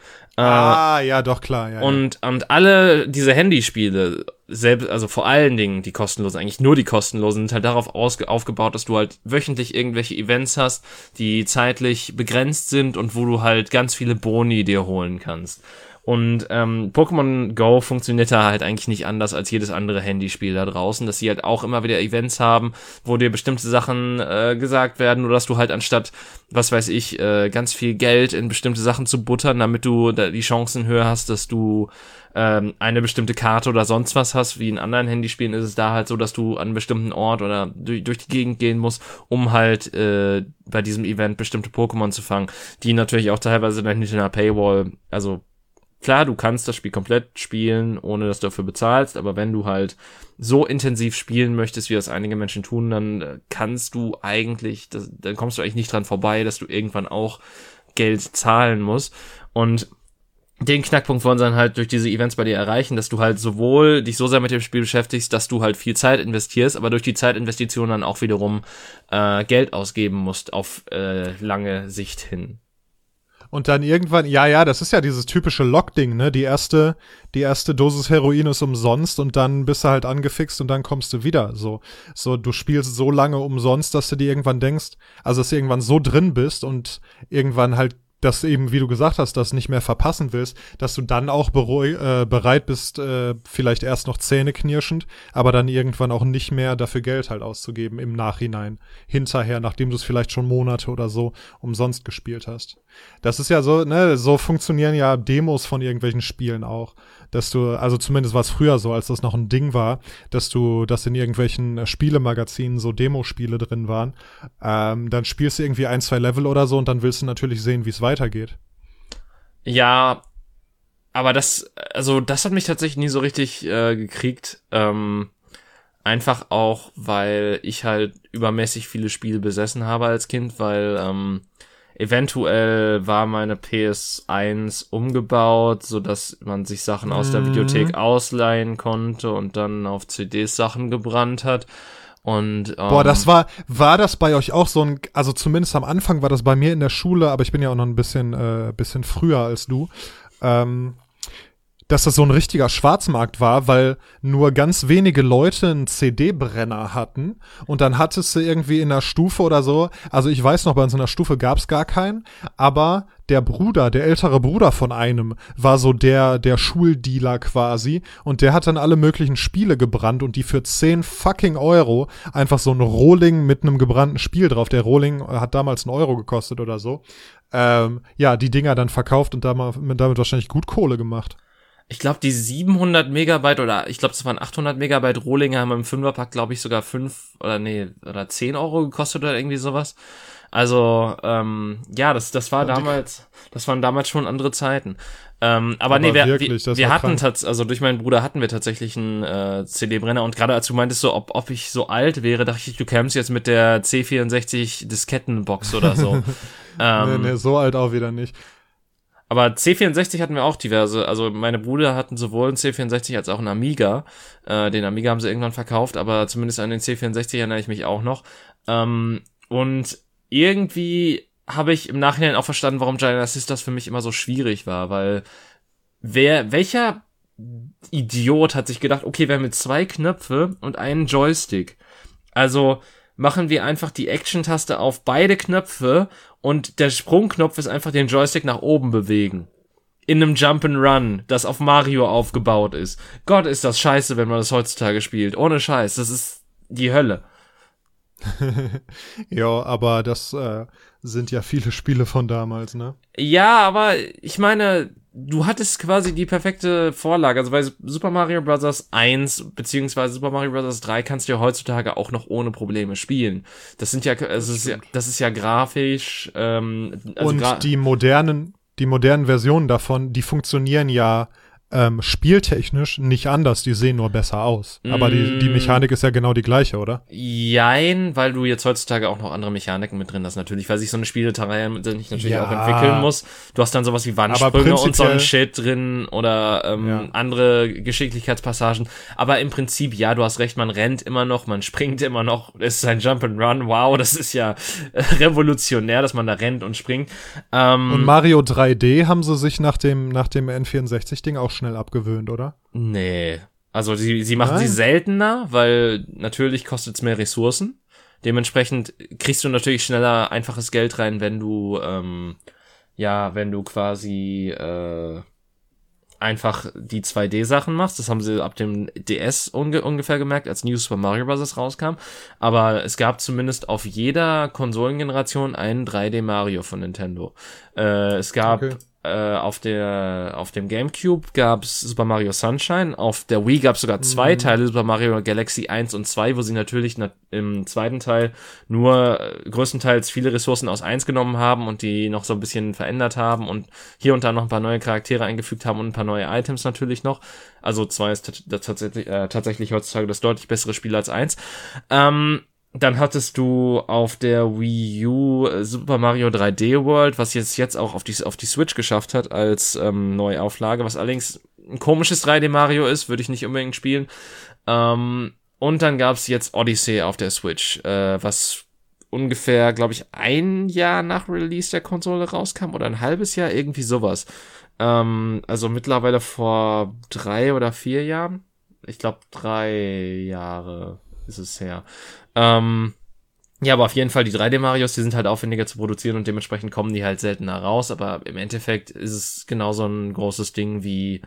Ah, ja, doch, klar. Ja, und, und alle diese Handyspiele, selbst, also vor allen Dingen die kostenlosen, eigentlich nur die kostenlosen, sind halt darauf ausge- aufgebaut, dass du halt wöchentlich irgendwelche Events hast, die zeitlich begrenzt sind und wo du halt ganz viele Boni dir holen kannst. Und ähm, Pokémon Go funktioniert da halt eigentlich nicht anders als jedes andere Handyspiel da draußen, dass sie halt auch immer wieder Events haben, wo dir bestimmte Sachen äh, gesagt werden oder dass du halt anstatt, was weiß ich, äh, ganz viel Geld in bestimmte Sachen zu buttern, damit du da die Chancen höher hast, dass du ähm, eine bestimmte Karte oder sonst was hast, wie in anderen Handyspielen ist es da halt so, dass du an einem bestimmten Ort oder durch, durch die Gegend gehen musst, um halt äh, bei diesem Event bestimmte Pokémon zu fangen, die natürlich auch teilweise dann hinter einer Paywall, also klar, du kannst das Spiel komplett spielen, ohne dass du dafür bezahlst, aber wenn du halt so intensiv spielen möchtest, wie das einige Menschen tun, dann kannst du eigentlich, das, dann kommst du eigentlich nicht dran vorbei, dass du irgendwann auch Geld zahlen musst. Und den Knackpunkt wollen sie dann halt durch diese Events bei dir erreichen, dass du halt sowohl dich so sehr mit dem Spiel beschäftigst, dass du halt viel Zeit investierst, aber durch die Zeitinvestition dann auch wiederum äh, Geld ausgeben musst auf äh, lange Sicht hin. Und dann irgendwann, ja, ja, das ist ja dieses typische Lock-Ding, ne? Die erste, die erste Dosis Heroin ist umsonst und dann bist du halt angefixt und dann kommst du wieder. So, so, du spielst so lange umsonst, dass du dir irgendwann denkst, also dass du irgendwann so drin bist und irgendwann halt das eben, wie du gesagt hast, das nicht mehr verpassen willst, dass du dann auch bereu- äh, bereit bist, äh, vielleicht erst noch zähneknirschend, aber dann irgendwann auch nicht mehr dafür Geld halt auszugeben im Nachhinein, hinterher, nachdem du es vielleicht schon Monate oder so umsonst gespielt hast. Das ist ja so, ne, so funktionieren ja Demos von irgendwelchen Spielen auch, dass du, also zumindest war es früher so, als das noch ein Ding war, dass du, dass in irgendwelchen Spielemagazinen so Demospiele drin waren, ähm, dann spielst du irgendwie ein, zwei Level oder so und dann willst du natürlich sehen, wie es weitergeht. Ja, aber das, also das hat mich tatsächlich nie so richtig äh, gekriegt. Ähm, einfach auch, weil ich halt übermäßig viele Spiele besessen habe als Kind, weil ähm, eventuell war meine P S eins umgebaut, so dass man sich Sachen aus der Videothek ausleihen konnte und dann auf C Ds Sachen gebrannt hat. Und, ähm, Boah, das war, war das bei euch auch so ein, also zumindest am Anfang war das bei mir in der Schule, aber ich bin ja auch noch ein bisschen, äh, bisschen früher als du. Ähm, dass das so ein richtiger Schwarzmarkt war, weil nur ganz wenige Leute einen C D-Brenner hatten und dann hattest du irgendwie in einer Stufe oder so, also ich weiß noch, bei uns in der Stufe gab es gar keinen, aber der Bruder, der ältere Bruder von einem, war so der, der Schuldealer quasi und der hat dann alle möglichen Spiele gebrannt und die für zehn fucking Euro einfach so ein Rohling mit einem gebrannten Spiel drauf, der Rohling hat damals einen Euro gekostet oder so, ähm, ja, die Dinger dann verkauft und damit, damit wahrscheinlich gut Kohle gemacht. Ich glaube, die siebenhundert Megabyte oder ich glaube, es waren achthundert Megabyte Rohlinge haben im Fünferpack, glaube ich, sogar fünf oder nee, oder zehn Euro gekostet oder irgendwie sowas. Also, ähm, ja, das, das war damals, das waren damals schon andere Zeiten. Ähm, aber, aber nee, wir, wirklich, wir, wir hatten tatsächlich, also durch meinen Bruder hatten wir tatsächlich einen äh, C D-Brenner und gerade als du meintest so, ob, ob ich so alt wäre, dachte ich, du kämst jetzt mit der C vierundsechzig Diskettenbox oder so. ähm, nee, nee, so alt auch wieder nicht. Aber C vierundsechzig hatten wir auch diverse, also meine Brüder hatten sowohl einen C vierundsechzig als auch einen Amiga. Äh, den Amiga haben sie irgendwann verkauft, aber zumindest an den C vierundsechzig erinnere ich mich auch noch. Ähm, und irgendwie habe ich im Nachhinein auch verstanden, warum Giant Sisters für mich immer so schwierig war, weil wer, welcher Idiot hat sich gedacht, okay, wir haben jetzt zwei Knöpfe und einen Joystick. Also machen wir einfach die Action-Taste auf beide Knöpfe und der Sprungknopf ist einfach den Joystick nach oben bewegen. In einem Jump'n'Run, das auf Mario aufgebaut ist. Gott, ist das scheiße, wenn man das heutzutage spielt. Ohne Scheiß, das ist die Hölle. Ja, aber das äh, sind ja viele Spiele von damals, ne? Ja, aber ich meine, du hattest quasi die perfekte Vorlage. Also bei Super Mario Bros. eins beziehungsweise Super Mario Bros. drei kannst du ja heutzutage auch noch ohne Probleme spielen. Das sind ja, also das ist ja, das ist ja grafisch. Ähm, also und gra- die modernen, die modernen Versionen davon, die funktionieren ja ähm, spieltechnisch nicht anders, die sehen nur besser aus. Mm. Aber die, die Mechanik ist ja genau die gleiche, oder? Jein, weil du jetzt heutzutage auch noch andere Mechaniken mit drin hast, natürlich, weil sich so eine Spielereihe natürlich ja. auch entwickeln muss. Du hast dann sowas wie Wandsprünge und so ein Shit drin oder ähm, ja. andere Geschicklichkeitspassagen. Aber im Prinzip, ja, du hast recht, man rennt immer noch, man springt immer noch, es ist ein Jump'n'Run, wow, das ist ja revolutionär, dass man da rennt und springt. Ähm, und Mario drei D haben sie sich nach dem, nach dem N vierundsechzig-Ding auch schnell abgewöhnt, oder? Nee. Also sie, sie machen Nein? sie seltener, weil natürlich kostet es mehr Ressourcen. Dementsprechend kriegst du natürlich schneller einfaches Geld rein, wenn du, ähm, ja, wenn du quasi äh, einfach die zwei D-Sachen machst. Das haben sie ab dem D S unge- ungefähr gemerkt, als New Super Mario Bros. Rauskam. Aber es gab zumindest auf jeder Konsolengeneration einen drei D Mario von Nintendo. Äh, es gab okay. äh, auf der auf dem GameCube gab's Super Mario Sunshine. Auf der Wii gab's sogar zwei mhm. Teile, Super Mario Galaxy eins und zwei, wo sie natürlich na- im zweiten Teil nur äh, größtenteils viele Ressourcen aus eins genommen haben und die noch so ein bisschen verändert haben und hier und da noch ein paar neue Charaktere eingefügt haben und ein paar neue Items natürlich noch. Also zwei ist t- t- tatsächlich, äh, tatsächlich heutzutage das deutlich bessere Spiel als eins. Ähm, Dann hattest du auf der Wii U Super Mario drei D World, was jetzt jetzt auch auf die auf die Switch geschafft hat als ähm, Neuauflage, was allerdings ein komisches drei D Mario ist, würde ich nicht unbedingt spielen. Ähm, und dann gab's jetzt Odyssey auf der Switch, äh, was ungefähr, glaube ich, ein Jahr nach Release der Konsole rauskam oder ein halbes Jahr, irgendwie sowas. Ähm, also mittlerweile vor drei oder vier Jahren. Ich glaube, drei Jahre ist es her. Ähm, ja, aber auf jeden Fall die drei D Marios, die sind halt aufwendiger zu produzieren und dementsprechend kommen die halt seltener raus, aber im Endeffekt ist es genauso ein großes Ding wie,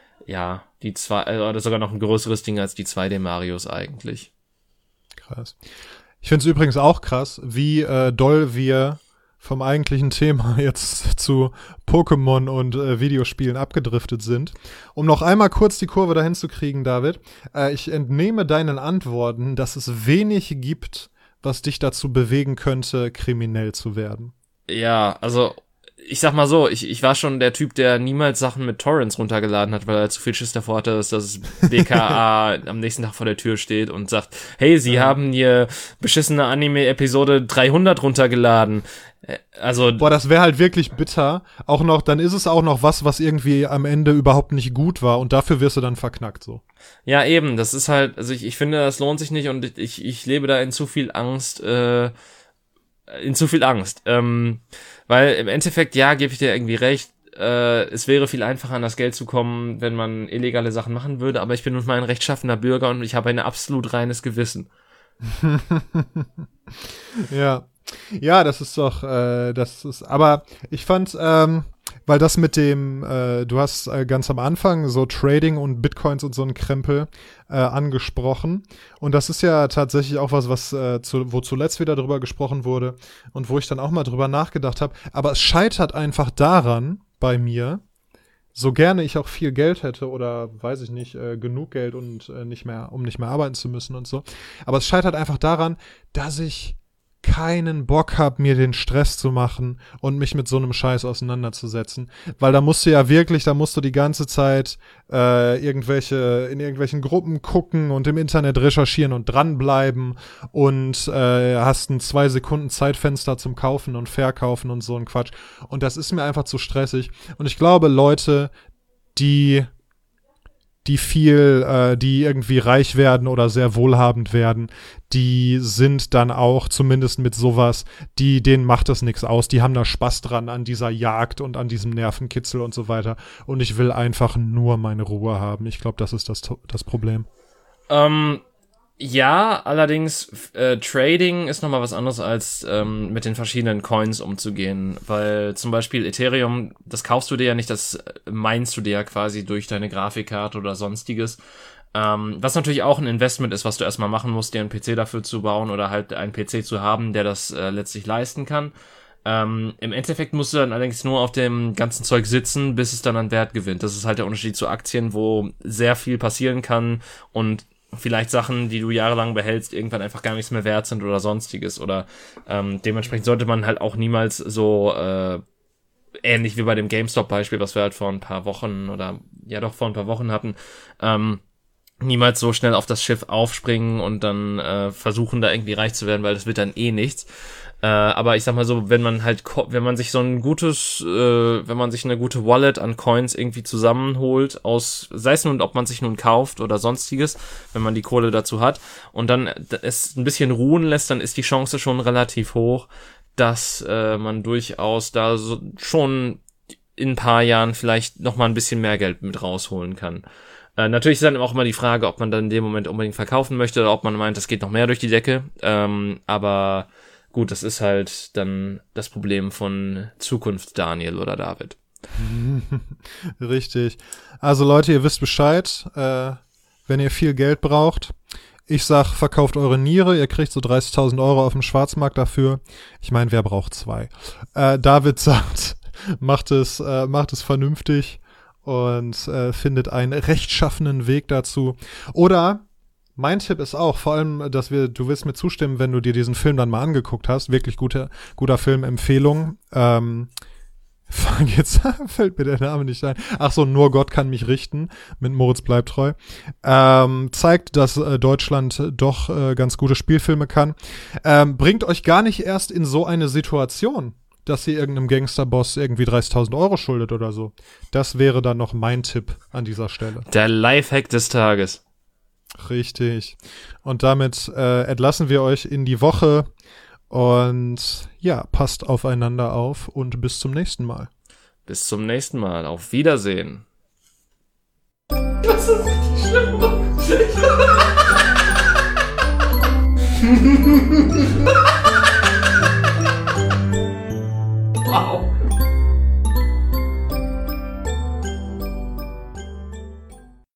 ja, die zwei, oder sogar noch ein größeres Ding als die zwei D Marios eigentlich. Krass. Ich finde es übrigens auch krass, wie äh, doll wir vom eigentlichen Thema jetzt zu Pokémon und äh, Videospielen abgedriftet sind. Um noch einmal kurz die Kurve dahin zu kriegen, David, äh, ich entnehme deinen Antworten, dass es wenig gibt, was dich dazu bewegen könnte, kriminell zu werden. Ja, also ich sag mal so, ich, ich war schon der Typ, der niemals Sachen mit Torrents runtergeladen hat, weil er zu viel Schiss davor hatte, dass das B K A am nächsten Tag vor der Tür steht und sagt, hey, sie ja. haben hier beschissene Anime-Episode dreihundert runtergeladen. Also boah, das wäre halt wirklich bitter. Auch noch, dann ist es auch noch was, was irgendwie am Ende überhaupt nicht gut war und dafür wirst du dann verknackt so. Ja, eben, das ist halt, also ich, ich finde, das lohnt sich nicht und ich, ich lebe da in zu viel Angst, äh, in zu viel Angst. Ähm, weil im Endeffekt, ja, gebe ich dir irgendwie recht, äh, es wäre viel einfacher, an das Geld zu kommen, wenn man illegale Sachen machen würde, aber ich bin nun mal ein rechtschaffener Bürger und ich habe ein absolut reines Gewissen. Ja. Ja, das ist doch, äh, das ist, aber ich fand, ähm, weil das mit dem, äh, du hast äh, ganz am Anfang so Trading und Bitcoins und so einen Krempel äh, angesprochen und das ist ja tatsächlich auch was, was äh, zu, wo zuletzt wieder drüber gesprochen wurde und wo ich dann auch mal drüber nachgedacht habe, aber es scheitert einfach daran bei mir, so gerne ich auch viel Geld hätte oder weiß ich nicht, äh, genug Geld und äh, nicht mehr, um nicht mehr arbeiten zu müssen und so, aber es scheitert einfach daran, dass ich keinen Bock hab, mir den Stress zu machen und mich mit so einem Scheiß auseinanderzusetzen. Weil da musst du ja wirklich, da musst du die ganze Zeit äh, irgendwelche, in irgendwelchen Gruppen gucken und im Internet recherchieren und dranbleiben und äh, hast ein zwei Sekunden Zeitfenster zum Kaufen und Verkaufen und so ein Quatsch. Und das ist mir einfach zu stressig. Und ich glaube, Leute, die die viel, äh, die irgendwie reich werden oder sehr wohlhabend werden, die sind dann auch zumindest mit sowas, die, denen macht das nichts aus, die haben da Spaß dran an dieser Jagd und an diesem Nervenkitzel und so weiter und ich will einfach nur meine Ruhe haben. Ich glaube, das ist das, das Problem. Ähm, ja, allerdings äh, Trading ist nochmal was anderes als ähm, mit den verschiedenen Coins umzugehen, weil zum Beispiel Ethereum, das kaufst du dir ja nicht, das meinst du dir ja quasi durch deine Grafikkarte oder sonstiges, ähm, was natürlich auch ein Investment ist, was du erstmal machen musst, dir einen P C dafür zu bauen oder halt einen P C zu haben, der das äh, letztlich leisten kann. Ähm, im Endeffekt musst du dann allerdings nur auf dem ganzen Zeug sitzen, bis es dann an Wert gewinnt. Das ist halt der Unterschied zu Aktien, wo sehr viel passieren kann und vielleicht Sachen, die du jahrelang behältst, irgendwann einfach gar nichts mehr wert sind oder sonstiges. Oder ähm, dementsprechend sollte man halt auch niemals so äh, ähnlich wie bei dem GameStop-Beispiel, was wir halt vor ein paar Wochen oder ja doch vor ein paar Wochen hatten, ähm, niemals so schnell auf das Schiff aufspringen und dann äh, versuchen, da irgendwie reich zu werden, weil das wird dann eh nichts. Äh, aber ich sag mal so, wenn man halt, wenn man sich so ein gutes, äh, wenn man sich eine gute Wallet an Coins irgendwie zusammenholt, aus, sei es nun, ob man sich nun kauft oder sonstiges, wenn man die Kohle dazu hat, und dann es ein bisschen ruhen lässt, dann ist die Chance schon relativ hoch, dass äh, man durchaus da so schon in ein paar Jahren vielleicht nochmal ein bisschen mehr Geld mit rausholen kann. Äh, natürlich ist dann auch immer die Frage, ob man dann in dem Moment unbedingt verkaufen möchte oder ob man meint, das geht noch mehr durch die Decke. Ähm, aber gut, das ist halt dann das Problem von Zukunft Daniel oder David. Richtig. Also Leute, ihr wisst Bescheid. Äh, wenn ihr viel Geld braucht, ich sag, verkauft eure Niere. Ihr kriegt so dreißigtausend Euro auf dem Schwarzmarkt dafür. Ich meine, wer braucht zwei? Äh, David sagt, macht es, äh, macht es vernünftig und äh, findet einen rechtschaffenen Weg dazu. Oder mein Tipp ist auch, vor allem, dass wir, du wirst mir zustimmen, wenn du dir diesen Film dann mal angeguckt hast, wirklich gute, guter Film, Empfehlung. Ähm, jetzt fällt mir der Name nicht ein. Ach so, Nur Gott kann mich richten, mit Moritz Bleibtreu. Ähm, zeigt, dass äh, Deutschland doch äh, ganz gute Spielfilme kann. Ähm, bringt euch gar nicht erst in so eine Situation, dass ihr irgendeinem Gangsterboss irgendwie dreißigtausend Euro schuldet oder so. Das wäre dann noch mein Tipp an dieser Stelle. Der Lifehack des Tages. Richtig. Und damit äh, entlassen wir euch in die Woche und ja, passt aufeinander auf und bis zum nächsten Mal. Bis zum nächsten Mal. Auf Wiedersehen. Das ist richtig schlimm.